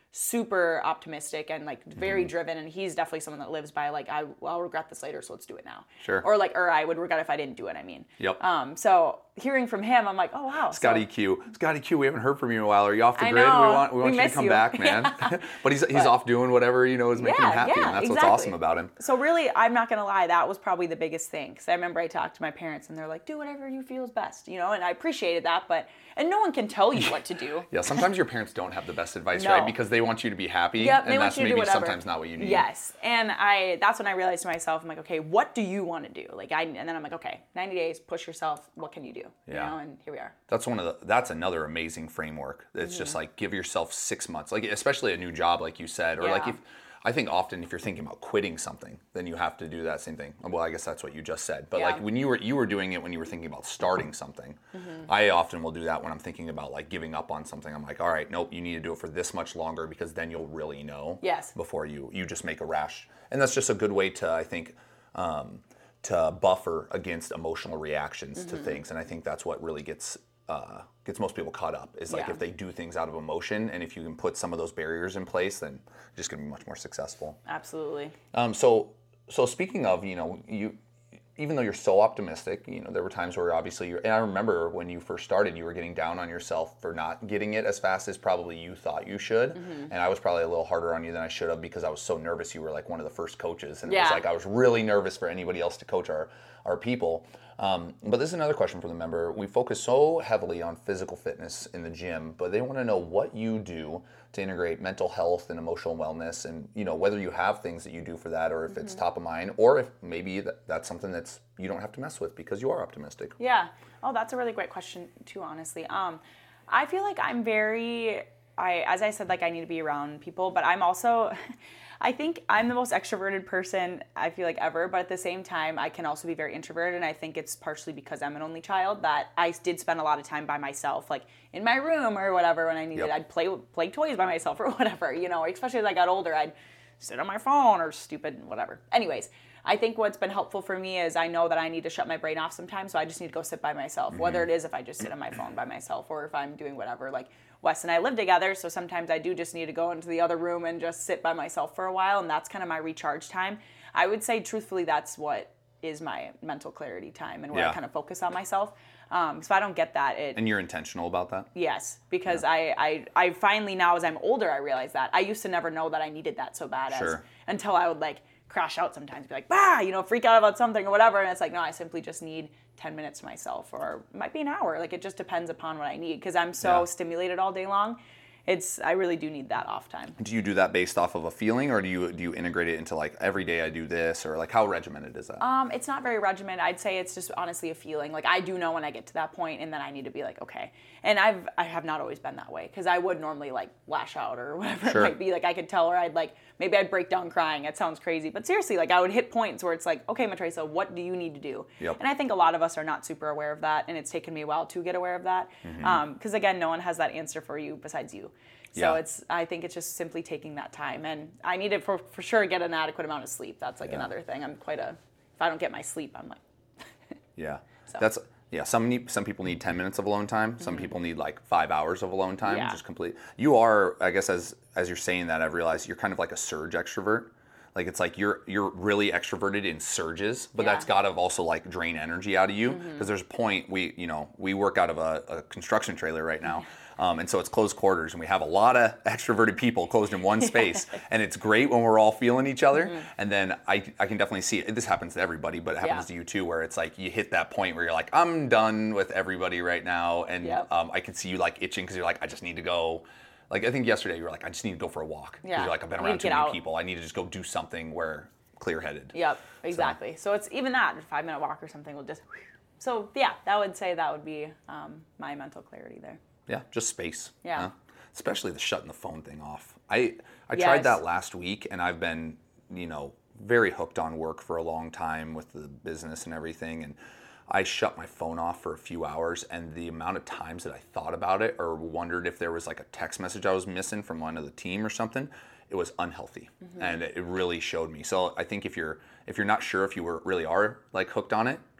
super optimistic and like very mm-hmm. driven, and he's definitely someone that lives by like I well, I'll regret this later, so let's do it now. Sure. Or like or I would regret if I didn't do it. I mean. Yep. Um. So hearing from him, I'm like, oh wow. Scotty so, Q. Scotty Q. We haven't heard from you in a while. Are you off the I grid? know. We want we want we you to come you. back, man. Yeah. But he's he's but, off doing whatever you know is making yeah, him happy, yeah, and that's exactly. what's awesome about him. So really, I'm not gonna lie, that was probably the biggest thing. Because I remember I talked to my parents, and they're like, do whatever you feel is best, you know. And I appreciated that, but and no one can tell you what to do. Yeah, sometimes your parents don't have the best advice, no. right? Because they want you to be happy, yep, and they that's want you to maybe do whatever. sometimes not what you need. Yes, and I that's when I realized to myself, I'm like, okay, what do you want to do? Like I, and then I'm like, okay, ninety days, push yourself. What can you do? Yeah. You know, and here we are. That's one of the. That's another amazing framework. It's mm-hmm. just like give yourself six months, like especially a new job, like you said, or yeah. like if. I think often if you're thinking about quitting something, then you have to do that same thing. Well, I guess that's what you just said. But yeah. like when you were you were doing it when you were thinking about starting something. Mm-hmm. I often will do that when I'm thinking about like giving up on something. I'm like, all right, nope, you need to do it for this much longer because then you'll really know. Yes. Before you you just make a rash, and that's just a good way to I think um, to buffer against emotional reactions mm-hmm. to things, and I think that's what really gets. Uh, gets most people caught up is like yeah. if they do things out of emotion, and if you can put some of those barriers in place, then you're just going to be much more successful. Absolutely. Um, so, so speaking of, you know, you, even though you're so optimistic, you know, there were times where obviously you're, and I remember when you first started, you were getting down on yourself for not getting it as fast as probably you thought you should. Mm-hmm. And I was probably a little harder on you than I should have because I was so nervous. You were like one of the first coaches. And yeah. it was like, I was really nervous for anybody else to coach our, our people. Um, but this is another question from the member. We focus so heavily on physical fitness in the gym, but they want to know what you do to integrate mental health and emotional wellness, and you know whether you have things that you do for that, or if mm-hmm. it's top of mind, or if maybe that, that's something that's you don't have to mess with because you are optimistic. Yeah. Oh, that's a really great question too. Honestly, um, I feel like I'm very. I as I said, like I need to be around people, but I'm also. I think I'm the most extroverted person I feel like ever, but at the same time, I can also be very introverted, and I think it's partially because I'm an only child that I did spend a lot of time by myself, like in my room or whatever when I needed. Yep. I'd play play toys by myself or whatever, you know, especially as I got older, I'd sit on my phone or stupid whatever. Anyways, I think what's been helpful for me is I know that I need to shut my brain off sometimes, so I just need to go sit by myself, mm-hmm. whether it is if I just sit on my phone by myself or if I'm doing whatever, like Wes and I live together, so sometimes I do just need to go into the other room and just sit by myself for a while, and that's kind of my recharge time. I would say, truthfully, that's what is my mental clarity time and where yeah. I kind of focus on myself. Um, so I don't get that. It, and you're intentional about that? Yes, because yeah. I, I, I finally now, as I'm older, I realize that. I used to never know that I needed that so bad sure. as until I would, like, crash out sometimes, be like, bah, you know, freak out about something or whatever, and it's like, no, I simply just need ten minutes to myself, or it might be an hour. Like, it just depends upon what I need, because I'm so yeah. stimulated all day long. It's I really do need that off time. Do you do that based off of a feeling, or do you do you integrate it into like every day I do this, or like how regimented is that? Um, it's not very regimented. I'd say it's just honestly a feeling. Like I do know when I get to that point, and then I need to be like, okay. And I've I have not always been that way, because I would normally like lash out or whatever sure. it might be. Like I could tell, or I'd like maybe I'd break down crying. It sounds crazy, but seriously, like I would hit points where it's like, okay, Matresa, what do you need to do? Yep. And I think a lot of us are not super aware of that, and it's taken me a while to get aware of that. Mm-hmm. Um, because again, no one has that answer for you besides you. So yeah. it's, I think it's just simply taking that time, and I need to for, for sure get an adequate amount of sleep. That's like yeah. another thing. I'm quite a, if I don't get my sleep, I'm like. yeah. So. That's, yeah, some need, some people need ten minutes of alone time. Some mm-hmm. people need like five hours of alone time, yeah. just complete. You are, I guess, as as you're saying that, I've realized you're kind of like a surge extrovert. Like it's like you're you're really extroverted in surges, but yeah. that's got to also like drain energy out of you, because mm-hmm. there's a point we you know we work out of a, a construction trailer right now. Um, and so it's closed quarters, and we have a lot of extroverted people closed in one space, and it's great when we're all feeling each other. Mm-hmm. And then I, I can definitely see it. This happens to everybody, but it happens yeah. to you too, where it's like you hit that point where you're like, I'm done with everybody right now, and yep. um, I can see you like itching because you're like, I just need to go. Like I think yesterday you were like, I just need to go for a walk. Yeah. You're like, I've been around too many out. people. I need to just go do something where clear-headed. Yep, exactly. So, so it's even that a five-minute walk or something will just. So yeah, that would say that would be um, my mental clarity there. Yeah, just space. Yeah. Huh? Especially the shutting the phone thing off. I I yes. tried that last week, and I've been, you know, very hooked on work for a long time with the business and everything, and I shut my phone off for a few hours, and the amount of times that I thought about it or wondered if there was like a text message I was missing from one of the team or something, it was unhealthy. Mm-hmm. And it really showed me. So I think if you're if you're not sure if you were really are like hooked on it,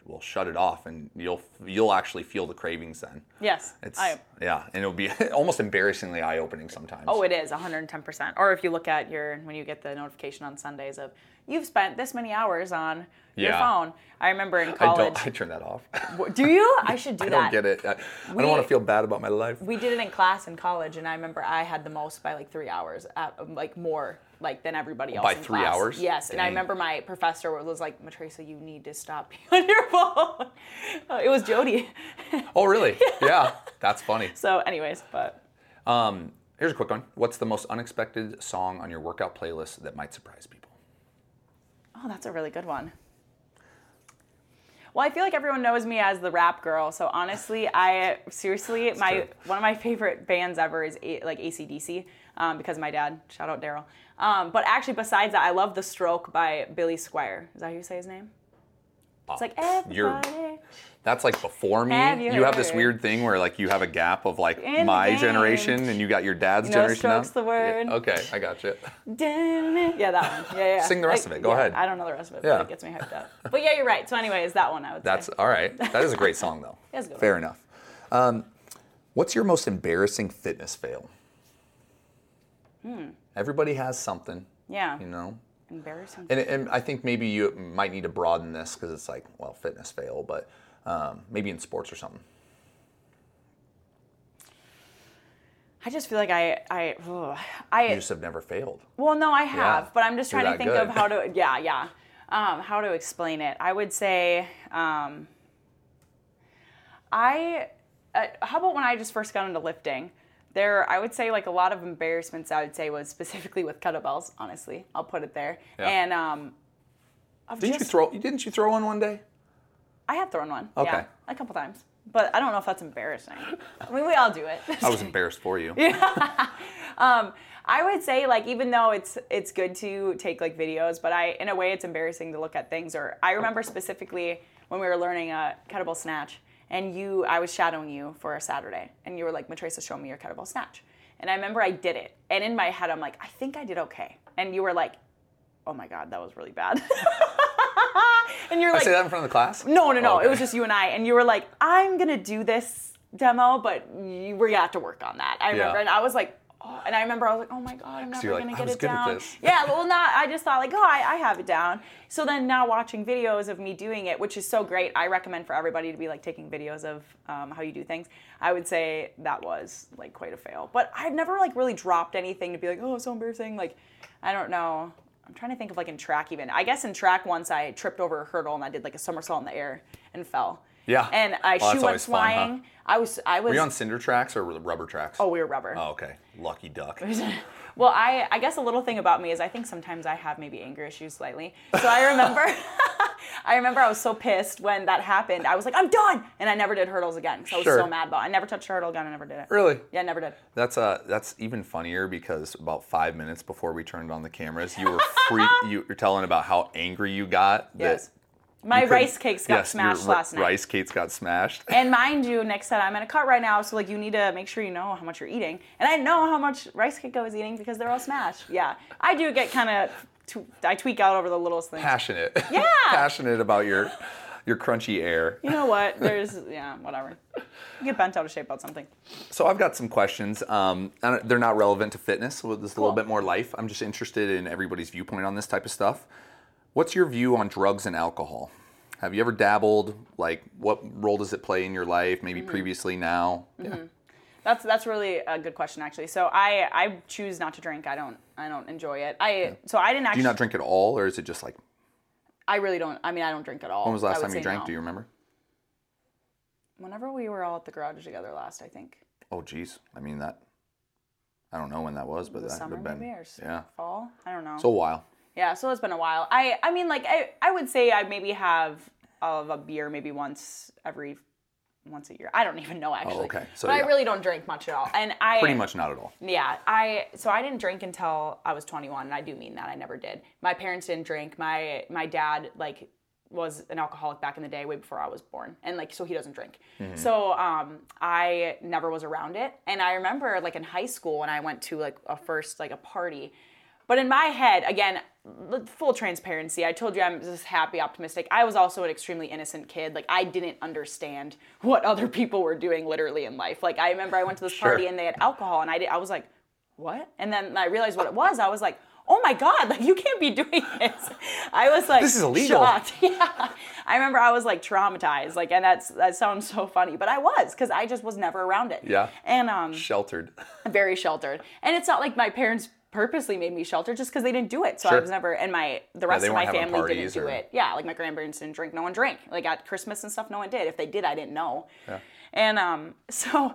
will shut it off, and you'll you'll actually feel the cravings then. Yes. It's I, yeah, and it'll be almost embarrassingly eye-opening sometimes. oh, it is one hundred ten percent. Or if you look at your when you get the notification on Sundays of you've spent this many hours on your Yeah. phone. I remember in I college. don't. I turn that off. Do you? I should do I that. don't get it. I, I We- don't want to feel bad about my life. We did it in class in college, and I remember I had the most by like three hours, at, like more like than everybody else. By in three class. hours? Yes, and I Dang. remember my professor was like, "Matresa, you need to stop being on your phone." Uh, it was Jody. Oh, really? Yeah, that's funny. So, anyways, but Um, here's a quick one. What's the most unexpected song on your workout playlist that might surprise people? oh, that's a really good one. Well, I feel like everyone knows me as the rap girl. So honestly, I seriously my true. one of my favorite bands ever is a, like A C D C um, because of my dad. Shout out Daryl. Um, but actually, besides that, I love "The Stroke" by Billy Squire. Is that how you say his name? It's like You're- everybody. That's like before me. Have you You have this heard? weird thing where like you have a gap of like In the my game. generation and you got your dad's You know, generation. now? "Stroke's the word." Yeah, okay, I got you. Yeah, that one. Yeah, yeah. Sing the rest of it. Go yeah, ahead. I don't know the rest of it, Yeah. but it gets me hyped up. But yeah, you're right. So, anyways, that one I would That's say. all right. That is a great song though. It's a good Fair one. enough. Um, what's your most embarrassing fitness fail? Hmm. Everybody has something, Yeah. you know. Embarrassing. And, and I think maybe you might need to broaden this because it's like, well, fitness fail, but um, maybe in sports or something. I just feel like I, I, ugh, I. You just have never failed. Well, no, I have, Yeah. but I'm just You're trying to that think of good. how to, yeah, yeah, um, how to explain it. I would say, um, I, uh, how about when I just first got into lifting? There, I would say like a lot of embarrassments. I would say was specifically with kettlebells. Honestly, I'll put it there. Yeah. And um, I've Didn't you just, throw? Didn't you throw one one day? I have thrown one. Okay. Yeah, a couple times, but I don't know if that's embarrassing. I mean, we all do it. I was embarrassed for you. Um, I would say like even though it's it's good to take like videos, but I in a way it's embarrassing to look at things. Or I remember specifically when we were learning a kettlebell snatch, and you I was shadowing you for a Saturday, and you were like, "Matresa, show me your kettlebell snatch." And I remember I did it, and in my head I'm like, "I think I did okay," and you were like, "Oh my God, that was really bad." And you're I like, say that in front of the class? no, no, no. Oh, It was okay. just you and I, and you were like, "I'm gonna do this demo, but you, we're gonna have to work on that." I remember, Yeah. and I was like, oh, and I remember I was like, "Oh my God, I'm never you're like, gonna "I get was it good at down." this. Yeah, well, not. I just thought like, "Oh, I, I have it down." So then now watching videos of me doing it, which is so great. I recommend for everybody to be like taking videos of um, how you do things. I would say that was like quite a fail, but I've never like really dropped anything to be like, "Oh, so embarrassing." Like, I don't know. I'm trying to think of like in track even. I guess in track once I tripped over a hurdle and I did like a somersault in the air and fell. Yeah. And I Well, that's shoe went always fun, huh? flying. I was I was Were you on cinder tracks or rubber tracks? Oh, we were rubber. Oh, okay. Lucky duck. Well, I I guess a little thing about me is I think sometimes I have maybe anger issues slightly. So I remember I remember I was so pissed when that happened. I was like, "I'm done." And I never did hurdles again. So I was Sure. so mad about it. I never touched a hurdle again. I never did it. Really? Yeah, I never did. That's uh that's even funnier because about five minutes before we turned on the cameras, you were freak. You were telling about how angry you got. that Yes. My you couldn't- rice cakes got yes, your smashed ri- last night. Rice cakes got smashed. And mind you, Nick said, "I'm in a cut right now, so like you need to make sure you know how much you're eating." And I know how much rice cake I was eating because they're all smashed. Yeah, I do get kind of, tw- I tweak out over the littlest things. Passionate. Yeah. Passionate about your your crunchy air. You know what? There's, yeah, whatever. You get bent out of shape about something. So I've got some questions. Um, and they're not relevant to fitness. So this is a little Cool. bit more life. I'm just interested in everybody's viewpoint on this type of stuff. What's your view on drugs and alcohol? Have you ever dabbled? Like, what role does it play in your life? Maybe Mm-hmm. previously, now? Yeah. That's that's really a good question, actually. So I I choose not to drink. I don't I don't enjoy it. I so I didn't Do actually. you not drink at all, or is it just like? I really don't. I mean, I don't drink at all. When was the I last would time you say drank? no. Do you remember? Whenever we were all at the garage together last, I think. Oh, geez. I mean that. I don't know when that was, but The that summer would have been. maybe or s- yeah. fall. I don't know. So a while. Yeah, so it's been a while. I I mean, like I I would say I maybe have of a beer maybe once every once a year. I don't even know actually. Oh, okay. So, but yeah. I really don't drink much at all. And I Pretty much not at all. Yeah, I so I didn't drink until I was twenty-one, and I do mean that. I never did. My parents didn't drink. My my dad like was an alcoholic back in the day, way before I was born, and like so he doesn't drink. Mm-hmm. So um, I never was around it. And I remember like in high school when I went to like a first like a party. But in my head, again, full transparency, I told you I'm just happy, optimistic. I was also an extremely innocent kid. Like, I didn't understand what other people were doing literally in life. Like, I remember I went to this Sure. party and they had alcohol, and I did, I was like, what? And then I realized what it was. I was like, oh my God, like, you can't be doing this. I was like, This is illegal. shocked. Yeah. I remember I was like traumatized, like, and that's, that sounds so funny, but I was, because I just was never around it. Yeah. And, um, Sheltered. very sheltered. And it's not like my parents purposely made me sheltered just because they didn't do it. So Sure. I was never, and my, the rest they of my weren't having family didn't parties do or- it. Yeah, like my grandparents didn't drink, no one drank. Like at Christmas and stuff, no one did. If they did, I didn't know. Yeah. And um, so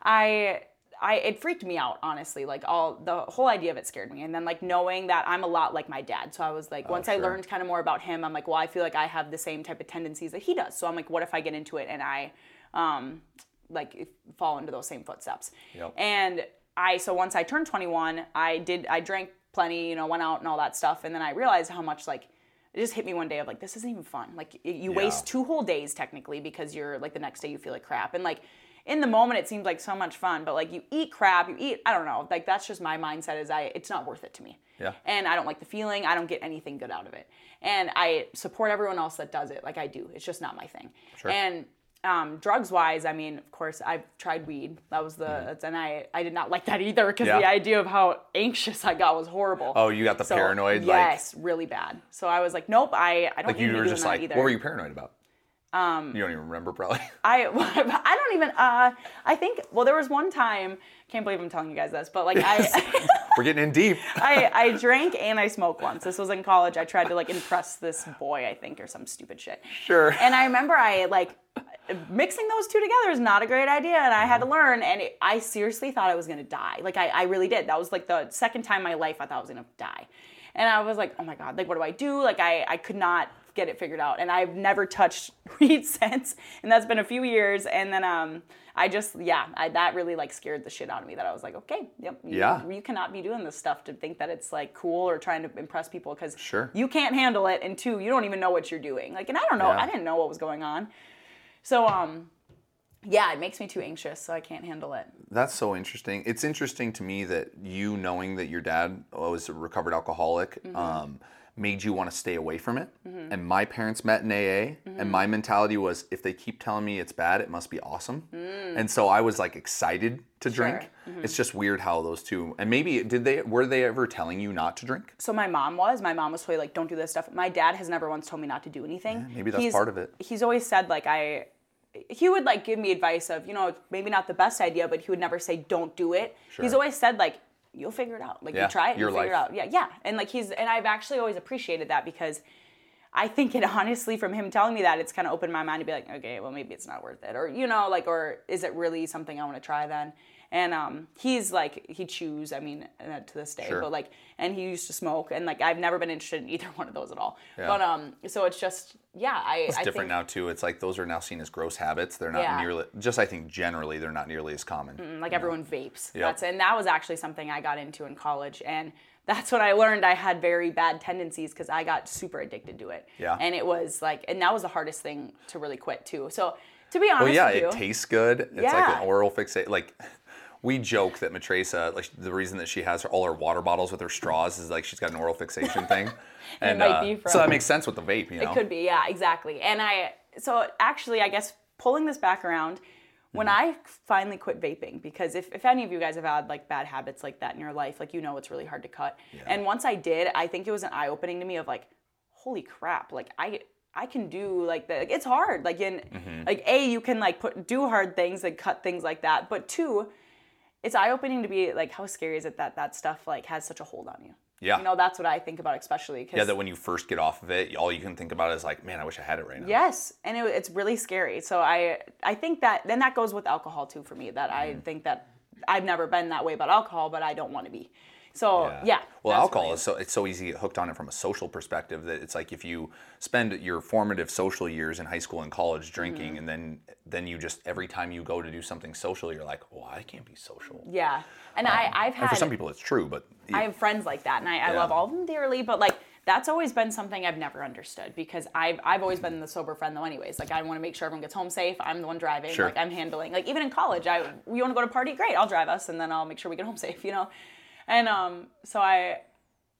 I, I, it freaked me out, honestly. Like all, the whole idea of it scared me. And then like knowing that I'm a lot like my dad. So I was like, once I sure. learned kind of more about him, I'm like, well, I feel like I have the same type of tendencies that he does. So I'm like, what if I get into it and I, um, like fall into those same footsteps? Yep. And I, so once I turned twenty-one, I did, I drank plenty, you know, went out and all that stuff. And then I realized how much like, it just hit me one day of like, this isn't even fun. Like y- you Yeah. waste two whole days technically because you're like the next day you feel like crap. And like in the moment it seems like so much fun, but like you eat crap, you eat, I don't know, like that's just my mindset is I, it's not worth it to me. Yeah. And I don't like the feeling, I don't get anything good out of it. And I support everyone else that does it like I do. It's just not my thing. Sure. And Um, drugs wise, I mean, of course, I've tried weed. That was the, Mm-hmm. and I, I did not like that either because Yeah. the idea of how anxious I got was horrible. Oh, you got the So, paranoid, like- Yes, really bad. So I was like, nope, I, I don't Like need you to be were doing just that like, either. what were you paranoid about? Um, you don't even remember probably. I, I don't even, uh, I think, well, there was one time, can't believe I'm telling you guys this, but like I, We're getting in deep. I, I drank and I smoked once. This was in college. I tried to like impress this boy, I think, or some stupid shit. Sure. And I remember I like mixing those two together is not a great idea, and I had to learn. And it, I seriously thought I was gonna die. Like I, I really did. That was like the second time in my life I thought I was gonna die. And I was like, oh my God, like what do I do? Like I, I could not get it figured out. And I've never touched weed since. And that's been a few years. And then um, I just, yeah, I, that really like scared the shit out of me that I was like, okay, yep, you, Yeah. you cannot be doing this stuff to think that it's like cool or trying to impress people because Sure. you can't handle it. And two, you don't even know what you're doing. Like, and I don't know, Yeah. I didn't know what was going on. So, um, yeah, it makes me too anxious, so I can't handle it. That's so interesting. It's interesting to me that you knowing that your dad was a recovered alcoholic Mm-hmm. um, made you want to stay away from it. Mm-hmm. And my parents met in A A, Mm-hmm. and my mentality was, if they keep telling me it's bad, it must be awesome. Mm. And so I was like excited to drink. Mm-hmm. It's just weird how those two. And maybe did they were they ever telling you not to drink? So my mom was. My mom was totally like, don't do this stuff. My dad has never once told me not to do anything. maybe that's He's- part of it. He's always said like I, he would like give me advice of, you know, maybe not the best idea, but he would never say don't do it. Sure. He's always said like, you'll figure it out. Like Yeah, you try it, your you'll figure it life. out. Yeah, yeah. And like he's, and I've actually always appreciated that because I think it honestly from him telling me that, it's kind of opened my mind to be like, okay, well maybe it's not worth it. Or, you know, like, or is it really something I want to try then? And um, he's like, he chews, I mean, uh, to this day, Sure. but like, and he used to smoke, and like, I've never been interested in either one of those at all. Yeah. But um, so it's just, yeah, I, It's I different think, now too. It's like those are now seen as gross habits. They're not Yeah. nearly. Just I think generally they're not nearly as common. like everyone vapes. Yep. That's, and that was actually something I got into in college, and that's when I learned I had very bad tendencies because I got super addicted to it. Yeah. And it was like, and that was the hardest thing to really quit too. So to be honest Well, yeah, with you, it tastes good. It's like Yeah. an oral fixate. Like we joke that Matresa, like the reason that she has all her water bottles with her straws is like she's got an oral fixation thing. And might uh, be from- so that makes sense with the vape, you know. It could be, yeah, exactly. And I, so actually, I guess pulling this back around, when I finally quit vaping, because if, if any of you guys have had like bad habits like that in your life, like you know it's really hard to cut. And once I did, I think it was an eye-opening to me of like, holy crap, like I I can do like that. Like, it's hard. Like in like A, you can like put do hard things and cut things like that. But two, it's eye-opening to be like, how scary is it that that stuff like has such a hold on you? Yeah. You know, that's what I think about, especially. 'Cause Yeah, that when you first get off of it, all you can think about is like, man, I wish I had it right now. Yes, and it, it's really scary. So I I think that then that goes with alcohol too for me. That I Mm-hmm. think that I've never been that way about alcohol, but I don't want to be. So yeah. Well, that's alcohol really- is so it's so easy to get hooked on it from a social perspective that it's like if you spend your formative social years in high school and college drinking, Mm-hmm. and then then you just every time you go to do something social, you're like, oh, I can't be social. Yeah, and I I've had And for some people, it's true, but I have friends like that, and I, I Yeah. love all of them dearly. But like that's always been something I've never understood because I've I've always been the sober friend though. Anyways, like I want to make sure everyone gets home safe. I'm the one driving. Sure. Like I'm handling. Like even in college, I you want to go to a party, great, I'll drive us, and then I'll make sure we get home safe. You know, and um so I.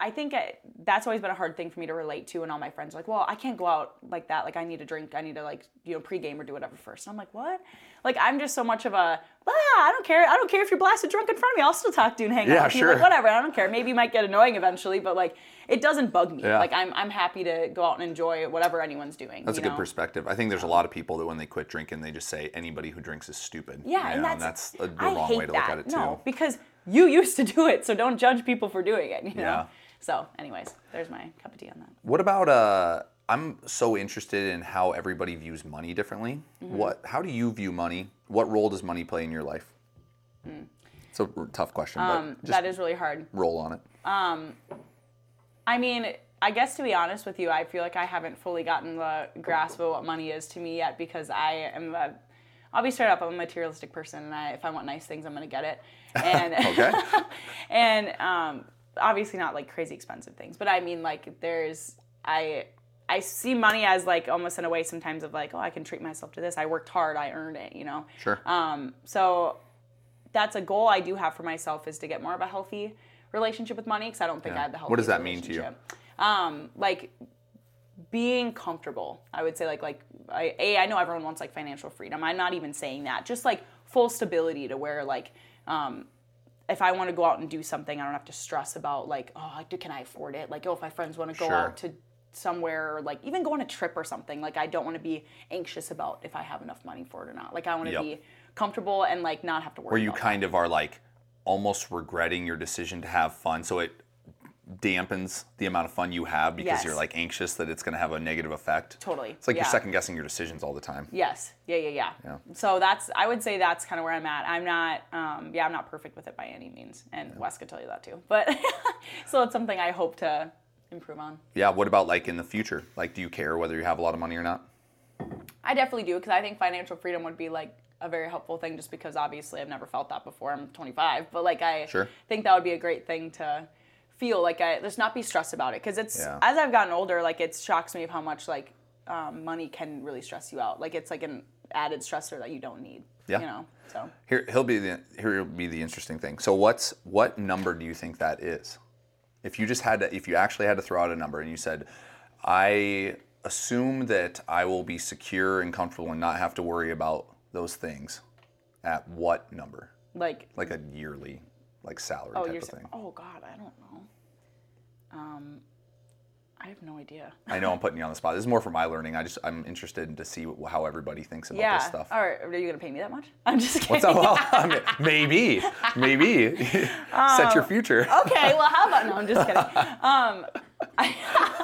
I think I, that's always been a hard thing for me to relate to, and all my friends are like, well, I can't go out like that. Like, I need to drink. I need to, like, you know, pregame or do whatever first. And I'm like, what? Like, I'm just so much of a, ah, I don't care. I don't care if you're blasted drunk in front of me. I'll still talk to you and hang Yeah, out with sure. you. Like, whatever. I don't care. Maybe you might get annoying eventually, but, like, it doesn't bug me. Yeah. Like, I'm I'm happy to go out and enjoy whatever anyone's doing. That's you a good know? perspective. I think there's a lot of people that when they quit drinking, they just say anybody who drinks is stupid. Yeah, You and know, that's, that's a, the I wrong hate way to that. look at it too. No, because you used to do it, so don't judge people for doing it. You know? Yeah. So, anyways, there's my cup of tea on that. What about uh I'm so interested in how everybody views money differently. Mm-hmm. What how do you view money? What role does money play in your life? Mm. It's a r- tough question, Um, but just that is really hard. roll on it. I mean, I guess to be honest with you, I feel like I haven't fully gotten the grasp of what money is to me yet, because I am a, I'll be straight up, I'm a materialistic person, and I, if I want nice things, I'm gonna get it. And Okay. and um, obviously not like crazy expensive things, but I mean, like, there's I I see money as like almost in a way sometimes of like, oh, I can treat myself to this. I worked hard, I earned it, you know. Sure. Um, so that's a goal I do have for myself, is to get more of a healthy relationship with money, because I don't think Yeah. I have the healthiest What does that mean to you? relationship. Um, like being comfortable. I would say like like I, a I know everyone wants like financial freedom. I'm not even saying that. Just like full stability, to where like um, if I want to go out and do something, I don't have to stress about like, oh, like, can I afford it? Like, oh, if my friends want to go Sure. out to somewhere, or like even go on a trip or something, like I don't want to be anxious about if I have enough money for it or not. Like, I want to Yep. be comfortable and like not have to worry Where you about kind of are like almost regretting your decision to have fun, so it dampens the amount of fun you have because Yes. you're like anxious that it's going to have a negative effect. Totally. It's like Yeah. you're second guessing your decisions all the time. Yes. Yeah, yeah, yeah, Yeah. So that's, I would say that's kind of where I'm at. I'm not, um, yeah, I'm not perfect with it by any means. And Wes could tell you that too. But so it's something I hope to improve on. Yeah, what about like in the future? Like, do you care whether you have a lot of money or not? I definitely do, because I think financial freedom would be like a very helpful thing, just because obviously I've never felt that before. I'm twenty-five, but like I Sure. think that would be a great thing to feel, like I just not be stressed about it, because it's Yeah. as I've gotten older, like it shocks me of how much like um, money can really stress you out. Like it's like an added stressor that you don't need. Yeah. You know. So Here, he'll be the here will be the interesting thing. So, what's what number do you think that is? If you just had to, if you actually had to throw out a number and you said, I assume that I will be secure and comfortable and not have to worry about those things, at what number? like Like a yearly, like salary oh type you're of sa- thing. oh god, I don't know. Um, I have no idea. I know I'm putting you on the spot. This is more for my learning. I just I'm interested in to see wh- how everybody thinks about Yeah. this stuff. All right. Are you gonna pay me that much? I'm just kidding. What's up? Well, I mean, maybe, maybe set your future. Okay, well, how about, no, I'm just kidding. Um, I,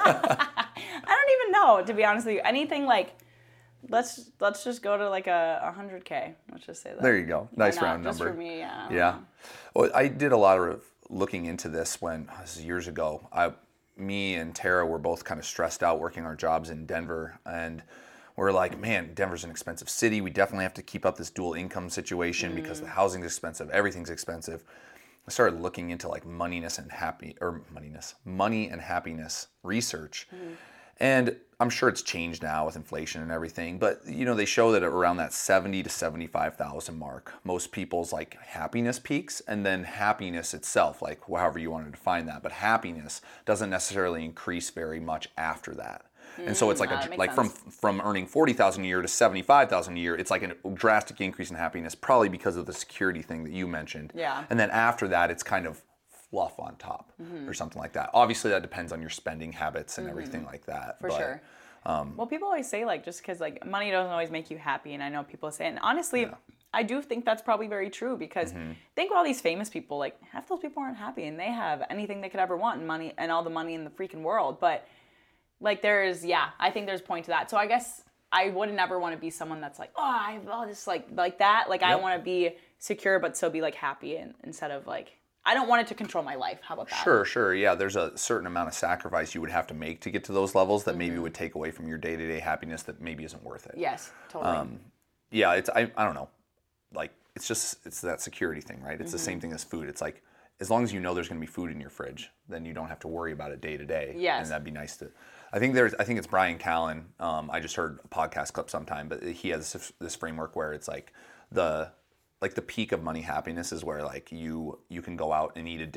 I don't even know, to be honest with you. Anything like, let's let's just go to like a one hundred K. Let's just say that. There you go. Why Nice not? round Just number. for me, yeah. I don't Yeah. know. Well, I did a lot of looking into this when this is years ago. I, me and Tara were both kind of stressed out working our jobs in Denver, and we're like, man, Denver's an expensive city. We definitely have to keep up this dual income situation because the housing's expensive, everything's expensive. I started looking into like moneyness and happy or moneyness, money and happiness research. And I'm sure it's changed now with inflation and everything, but you know, they show that around that seventy to seventy-five thousand mark, most people's like happiness peaks, and then happiness itself, like however you want to define that, but happiness doesn't necessarily increase very much after that. And so it's like uh, a that makes like from sense. from earning forty thousand a year to seventy-five thousand a year, it's like a drastic increase in happiness, probably because of the security thing that you mentioned. Yeah. And then after that, it's kind of fluff on top Mm-hmm. or something like that. Obviously, that depends on your spending habits and everything like that. For but, sure. well, people always say like just because like money doesn't always make you happy, and I know people say it. And honestly, I do think that's probably very true, because Mm-hmm. think about all these famous people. Like half those people aren't happy, and they have anything they could ever want, and money and all the money in the freaking world. But like there's yeah, I think there's a point to that. So I guess I would never want to be someone that's like, oh, I have all this like like that. Like I Yep. want to be secure, but still be like happy, and instead of like. I don't want it to control my life. How about that? Sure, sure. Yeah, there's a certain amount of sacrifice you would have to make to get to those levels that maybe would take away from your day-to-day happiness that maybe isn't worth it. Yes, totally. Yeah, it's I, I don't know. Like it's just it's that security thing, right? It's the Mm-hmm. same thing as food. It's like as long as you know there's going to be food in your fridge, then you don't have to worry about it day to day. Yes. And that'd be nice to I think there's I think it's Brian Callen. Um, I just heard a podcast clip sometime, but he has this, this framework where it's like the like the peak of money happiness is where like you you can go out and eat a dinner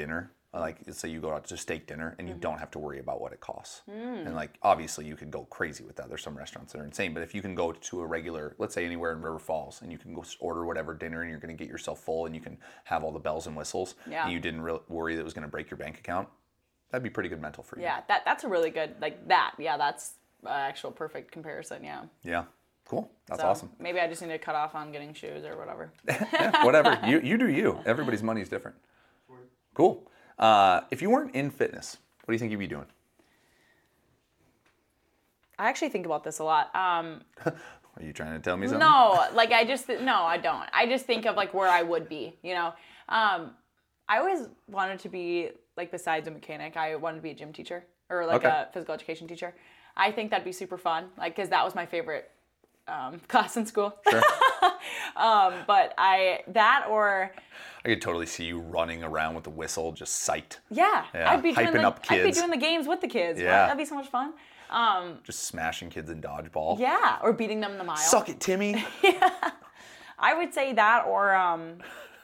Like, say you go out to steak dinner and you don't have to worry about what it costs. And like, obviously you could go crazy with that. There's some restaurants that are insane, but if you can go to a regular, let's say anywhere in River Falls, and you can go order whatever dinner and you're going to get yourself full and you can have all the bells and whistles, Yeah. and you didn't re- worry that it was going to break your bank account, that'd be pretty good mental for you. Yeah, that that's a really good, like that. Yeah, that's uh, actual perfect comparison. Yeah. Yeah. Cool. That's So awesome. maybe I just need to cut off on getting shoes or whatever. Yeah, whatever. You you do you. Everybody's money is different. Cool. Uh, if you weren't in fitness, what do you think you'd be doing? I actually think about this a lot. Um, Are you trying to tell me something? no, like I just no, I don't. I just think of like where I would be. You know, um, I always wanted to be like besides a mechanic, I wanted to be a gym teacher or like Okay. a physical education teacher. I think that'd be super fun, like because that was my favorite um, class in school. Sure. um, but I that or. I could totally see you running around with the whistle, just psyched. Yeah, Yeah, I'd be doing hyping the, up I'd be kids. doing the games with the kids. Yeah. That'd be so much fun. Um, Just smashing kids in dodgeball. yeah, or beating them in the mile. Suck it, Timmy. I would say that, or um,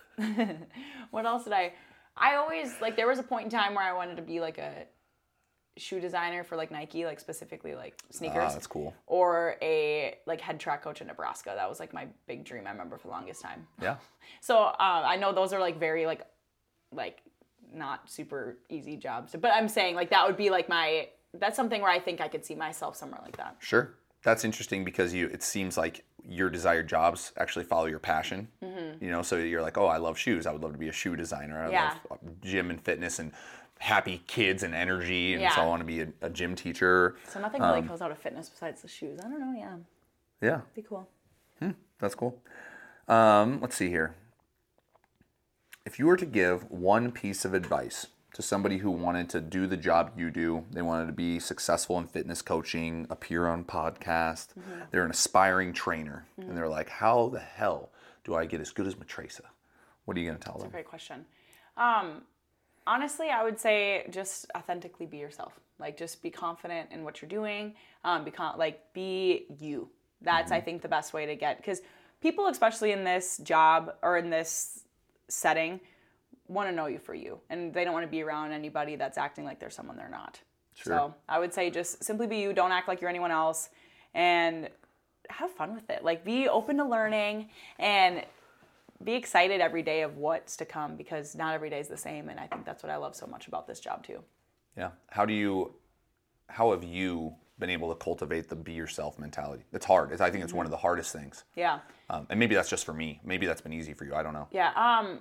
what else did I? I always like. There was a point in time where I wanted to be like a shoe designer for like Nike, like specifically like sneakers. Ah, that's cool. Or a like head track coach in Nebraska. That was like my big dream. I remember for the longest time. Yeah. So uh, I know those are like very like like not super easy jobs, but I'm saying like that would be like my that's something where I think I could see myself somewhere like that. Sure. That's interesting because you it seems like your desired jobs actually follow your passion. Mm-hmm. You know, so you're like, oh, I love shoes. I would love to be a shoe designer. I Yeah. love gym and fitness and happy kids and energy. And so Yeah. I want to be a, a gym teacher. So nothing really Um, comes out of fitness besides the shoes. I don't know. Yeah, Yeah, be cool. that's cool. Um, let's see here. If you were to give one piece of advice to somebody who wanted to do the job you do, they wanted to be successful in fitness coaching, appear on podcasts, Mm-hmm. they're an aspiring trainer, and they're like, how the hell do I get as good as Matresa? What are you going to tell them? Great question. Um, honestly, I would say just authentically be yourself. Like, just be confident in what you're doing. Um, be con- like, be you. That's, I think, the best way to get, because people, especially in this job or in this setting, want to know you for you, and they don't want to be around anybody that's acting like they're someone they're not. Sure. So I would say just simply be you. Don't act like you're anyone else, and have fun with it. Like, be open to learning and be excited every day of what's to come, because not every day is the same, and I think that's what I love so much about this job too. Yeah. How do you, how have you been able to cultivate the be yourself mentality? It's hard. It's, I think it's one of the hardest things. Yeah. Um, and maybe that's just for me. Maybe that's been easy for you. I don't know. Yeah. Um,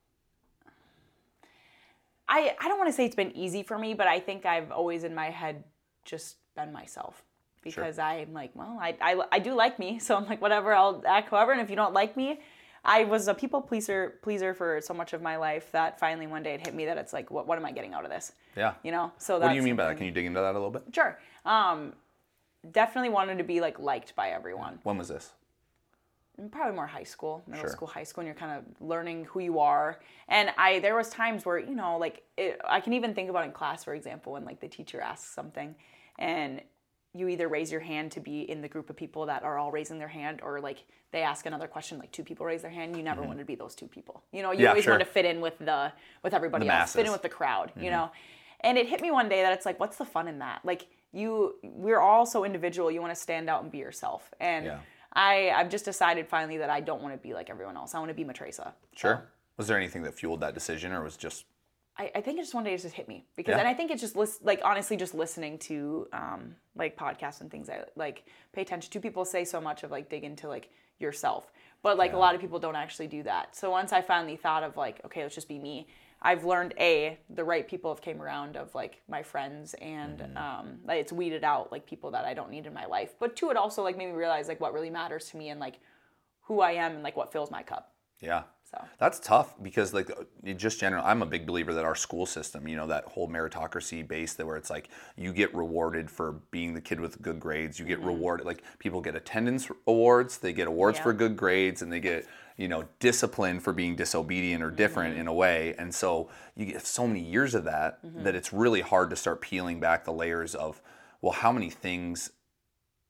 I I don't want to say it's been easy for me, but I think I've always in my head just been myself, because I'm like, well, I, I, I do like me, so I'm like, whatever, I'll act however, and if you don't like me, I was a people pleaser pleaser for so much of my life that finally one day it hit me that it's like, what what am I getting out of this? Yeah. You know? So What that's do you mean by that? something- Can you dig into that a little bit? Sure. Um, definitely wanted to be like liked by everyone. When was this? Probably more high school, middle Sure. school, high school, and you're kind of learning who you are. And I, there was times where, you know, like it, I can even think about in class, for example, when like the teacher asks something, and you either raise your hand to be in the group of people that are all raising their hand, or like they ask another question, like two people raise their hand. You never wanted to be those two people. You know, you Yeah, always sure. want to fit in with the with everybody The else, fit in masses. with the crowd. You know, and it hit me one day that it's like, what's the fun in that? Like you, we're all so individual. You want to stand out and be yourself. And Yeah. I, I've just decided finally that I don't want to be like everyone else. I want to be Matresa. Sure. Was there anything that fueled that decision, or was just I, I think it just one day it just hit me, because, Yeah. and I think it's just lis- like honestly just listening to um, like podcasts and things. I like pay attention to. People say so much of like dig into like yourself, but like a lot of people don't actually do that. So once I finally thought of like, okay, let's just be me. I've learned a the right people have came around of like my friends, and Mm-hmm. um, like it's weeded out like people that I don't need in my life. But two, it also like made me realize like what really matters to me, and like who I am, and like what fills my cup. yeah? So That's tough because, like, it just general. I'm a big believer that our school system, you know, that whole meritocracy base, that where it's like you get rewarded for being the kid with good grades. You get rewarded, like people get attendance awards, they get awards Yeah. for good grades, and they get, you know, discipline for being disobedient or different in a way. And so you get so many years of that that it's really hard to start peeling back the layers of, well, how many things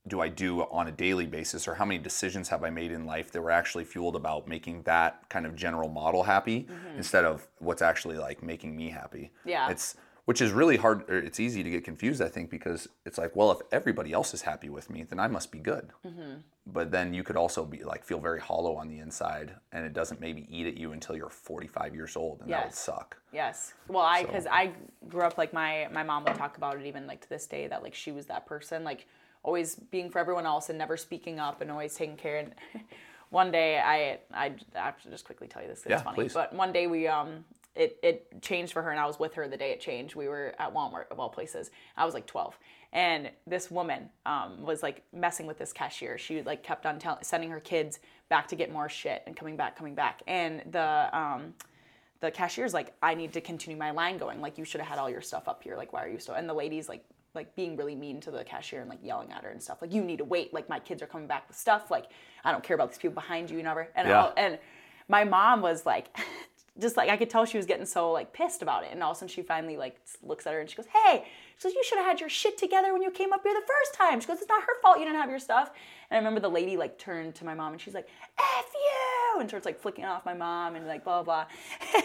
do I do on a daily basis, or how many decisions have I made in life that were actually fueled about making that kind of general model happy mm-hmm. instead of what's actually like making me happy. Yeah. It's which is really hard, or it's easy to get confused, I think, because it's like, well, if everybody else is happy with me, then I must be good. Mm-hmm. But then you could also be like feel very hollow on the inside, and it doesn't maybe eat at you until you're forty-five years old, and yes. that would suck. Yes. Well, I because so. I grew up like my my mom would talk about it even like to this day that like she was that person like always being for everyone else and never speaking up and always taking care. And one day I I have to just quickly tell you this. It's yeah, funny. Please. But one day we um. It, it changed for her, and I was with her the day it changed. We were at Walmart, of all places. I was like twelve. And this woman um, was like messing with this cashier. She like kept on tell- sending her kids back to get more shit and coming back, coming back. And the um, the cashier's like, I need to continue my line going. Like, you should have had all your stuff up here. Like, why are you still? And the lady's like, like being really mean to the cashier and like yelling at her and stuff. Like, you need to wait. Like, my kids are coming back with stuff. Like, I don't care about these people behind you, never. And yeah. all, and my mom was like. Just like I could tell she was getting so like pissed about it, and all of a sudden she finally like looks at her and she goes, "Hey," she goes, "you should have had your shit together when you came up here the first time." She goes, "It's not her fault you didn't have your stuff." And I remember the lady like turned to my mom and she's like, "F you," and starts like flicking off my mom and like blah blah blah.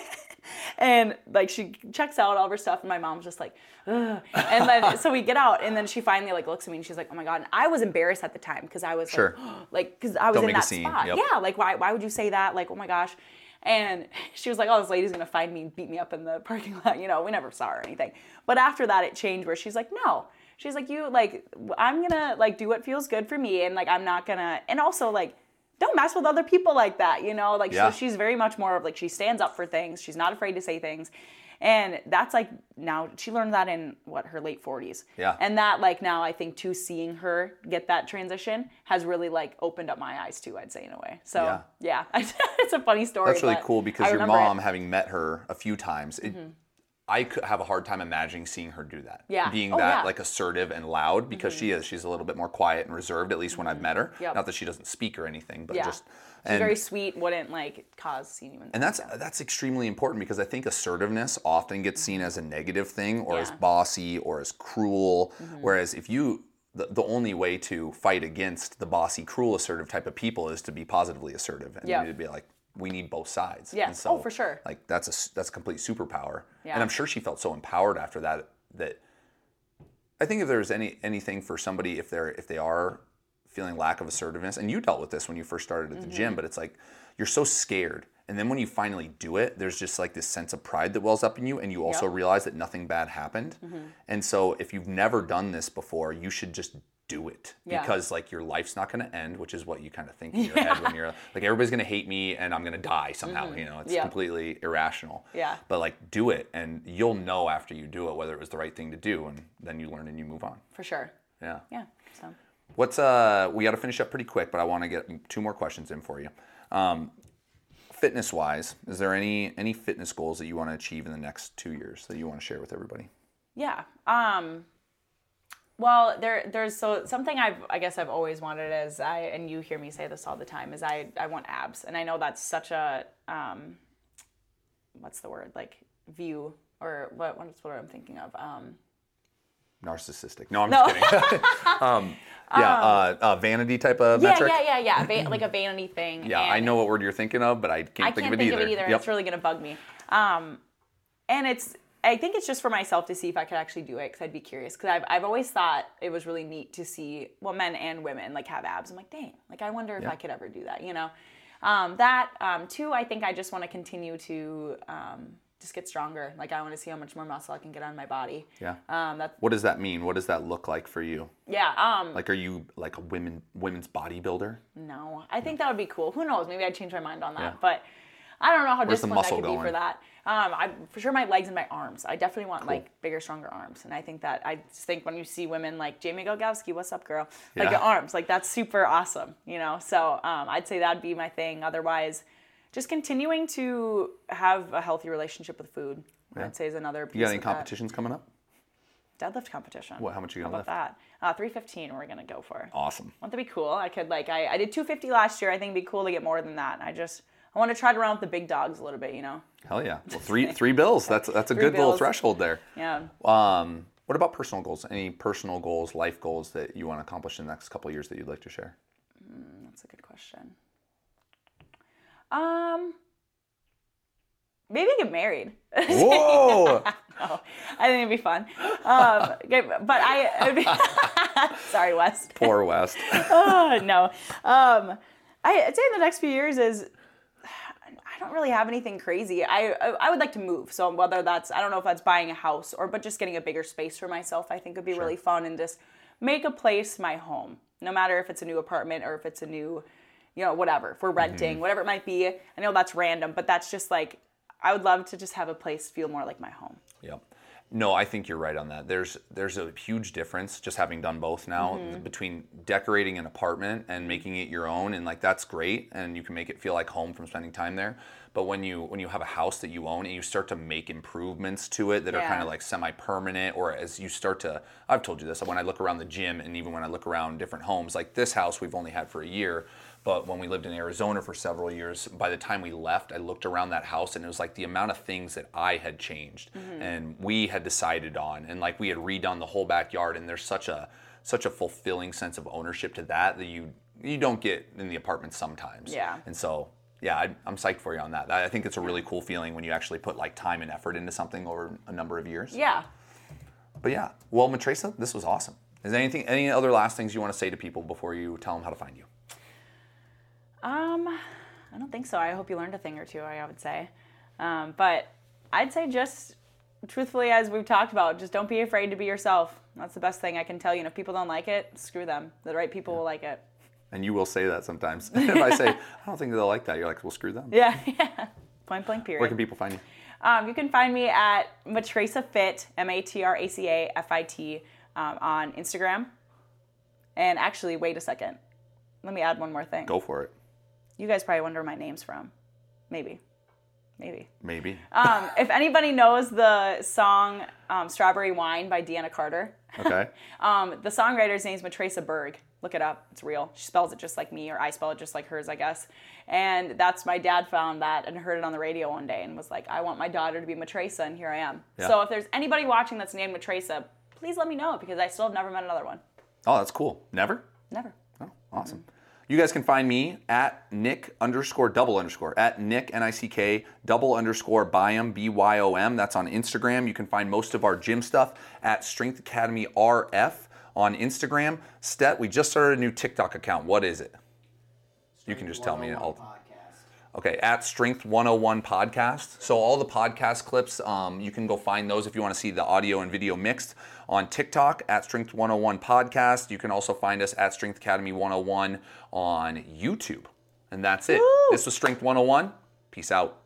And like she checks out all of her stuff, and my mom's just like, ugh. And then so we get out, and then she finally like looks at me and she's like, "Oh my god!" And I was embarrassed at the time because I was sure. like, because I was Don't in make that a scene. spot. Yep. Yeah, like why why would you say that? Like, oh my gosh. And she was like, "Oh, this lady's gonna find me and beat me up in the parking lot." You know, we never saw her or anything. But after that, it changed where she's like, "No." She's like, "You, like, I'm gonna, like, do what feels good for me. And, like, I'm not gonna, and also, like, don't mess with other people like that, you know?" Like, yeah. so she's very much more of, like, she stands up for things. She's not afraid to say things. And that's, like, now, she learned that in, what, her late forties. Yeah. And that, like, now I think, too, seeing her get that transition has really, like, opened up my eyes, too, I'd say, in a way. So, yeah, yeah. It's a funny story. That's really cool because your mom, it. having met her a few times, it, mm-hmm. I could have a hard time imagining seeing her do that. Yeah. Being oh, that, yeah. like, assertive and loud, because mm-hmm. she is. She's a little bit more quiet and reserved, at least when I've met her. Yep. Not that she doesn't speak or anything, but yeah. just... She's and, very sweet, wouldn't like cause scene even. And that's that's extremely important because I think assertiveness often gets seen as a negative thing or yeah. as bossy or as cruel. Mm-hmm. Whereas if you, the, the only way to fight against the bossy, cruel, assertive type of people is to be positively assertive. And yep. you need to be like, we need both sides. Yeah. And so, oh, for sure. Like that's a that's a complete superpower. Yeah. And I'm sure she felt so empowered after that that I think if there's any anything for somebody if they're if they are feeling lack of assertiveness, and you dealt with this when you first started at the mm-hmm. gym, but it's like you're so scared, and then when you finally do it, there's just like this sense of pride that wells up in you, and you also yep. realize that nothing bad happened. Mm-hmm. And so if you've never done this before, you should just do it yeah. because like your life's not going to end, which is what you kind of think in your yeah. head when you're like, everybody's going to hate me and I'm going to die somehow. Mm-hmm. You know, it's yep. completely irrational. Yeah. But like do it, and you'll know after you do it whether it was the right thing to do, and then you learn and you move on. For sure. Yeah. Yeah. So. What's uh? We got to finish up pretty quick, but I want to get two more questions in for you. Um, fitness-wise, is there any any fitness goals that you want to achieve in the next two years that you want to share with everybody? Yeah. Um. Well, there there's so something I've I guess I've always wanted is I and you hear me say this all the time is I I want abs, and I know that's such a um. What's the word like view or what what's what I'm thinking of um. Narcissistic. No, I'm no. just kidding. um, yeah, um, uh, uh, vanity type of yeah, metric? Yeah, yeah, yeah, yeah. Va- like a vanity thing. Yeah, and I know what word you're thinking of, but I can't I think can't of it think either. of it either. Yep. It's really going to bug me. Um, and it's, I think it's just for myself to see if I could actually do it because I'd be curious. Because I've, I've always thought it was really neat to see, well, men and women like have abs. I'm like, dang, like I wonder if yeah. I could ever do that, you know? Um, that, um, two, I think I just want to continue to um, just get stronger. Like I want to see how much more muscle I can get on my body. Yeah. Um, that's, what does that mean? What does that look like for you? Yeah. Um, like, are you like a women women's bodybuilder? No, I think that would be cool. Who knows? Maybe I'd change my mind on that. Yeah. But I don't know how Where's the disciplined I muscle could going? be for that. Um, I for sure my legs and my arms. I definitely want Cool. like bigger, stronger arms. And I think that I just think when you see women like Jamie Gogowski, what's up, girl? Like Yeah. your arms, like that's super awesome, you know. So um, I'd say that'd be my thing. Otherwise, just continuing to have a healthy relationship with food. Yeah. I'd say is another piece. You got any of competitions coming up? That. Deadlift competition. What? How much are you How gonna about lift? that? Uh, three fifteen. We're gonna go for. Awesome. Wouldn't that be cool? I could like I, I did two fifty last year. I think it'd be cool to get more than that. I just I want to try to run with the big dogs a little bit, you know. Hell yeah. Well, three three bills. That's that's a Three good little bills. threshold there. Yeah. Um, What about personal goals? Any personal goals, life goals that you want to accomplish in the next couple of years that you'd like to share? Mm, that's a good question. Um, maybe get married. Whoa! No, I think it'd be fun. Um, okay, but I, it'd be sorry, West. Poor West. Oh, no. Um, I, I'd say in the next few years is, I don't really have anything crazy. I, I I would like to move. So whether that's, I don't know if that's buying a house or, but just getting a bigger space for myself, I think would be Sure. really fun, and just make a place my home. No matter if it's a new apartment or if it's a new, you know, whatever, if we're renting, Mm-hmm. whatever it might be. I know that's random, but that's just like, I would love to just have a place feel more like my home. Yep. No, I think you're right on that. There's there's a huge difference, just having done both now, Mm-hmm. between decorating an apartment and making it your own, and like that's great, and you can make it feel like home from spending time there. But when you when you have a house that you own and you start to make improvements to it that are Yeah. kind of like semi-permanent, or as you start to, I've told you this, when I look around the gym and even when I look around different homes, like this house we've only had for a year, but when we lived in Arizona for several years, by the time we left, I looked around that house and it was like the amount of things that I had changed and we had decided on, and like we had redone the whole backyard, and there's such a such a fulfilling sense of ownership to that that you you don't get in the apartment sometimes. Yeah. And so, yeah, I, I'm psyched for you on that. I think it's a really cool feeling when you actually put like time and effort into something over a number of years. Yeah. But yeah, well, Matresa, this was awesome. Is there anything, any other last things you want to say to people before you tell them how to find you? Um, I don't think so. I hope you learned a thing or two, I would say. Um, but I'd say just truthfully, as we've talked about, just don't be afraid to be yourself. That's the best thing I can tell you. And if people don't like it, screw them. The right people will like it. And you will say that sometimes. If I say, I don't think they'll like that, you're like, well, screw them. Yeah, yeah. Point blank period. Where can people find you? Um, you can find me at Matraca Fit, M A T R A C A F I T, um, on Instagram. And actually, wait a second. Let me add one more thing. Go for it. You guys probably wonder where my name's from. Maybe. Maybe. Maybe. Um, if anybody knows the song um, Strawberry Wine by Deanna Carter, Okay. um, the songwriter's name is Matraca Berg. Look it up. It's real. She spells it just like me, or I spell it just like hers, I guess. And that's, my dad found that and heard it on the radio one day and was like, I want my daughter to be Matraca, and here I am. Yeah. So if there's anybody watching that's named Matraca, please let me know, because I still have never met another one. Oh, that's cool. Never? Never. Oh, awesome. You guys can find me at Nick underscore double underscore, at Nick, N I C K, double underscore Byom, B Y O M. That's on Instagram. You can find most of our gym stuff at Strength Academy R F on Instagram. Stet, we just started a new TikTok account. What is it? You can just tell me. I'll, Okay, at Strength one oh one Podcast. So all the podcast clips, um, you can go find those if you want to see the audio and video mixed on TikTok at Strength one oh one Podcast. You can also find us at Strength Academy one oh one on YouTube. And that's it. Woo! This was Strength one oh one. Peace out.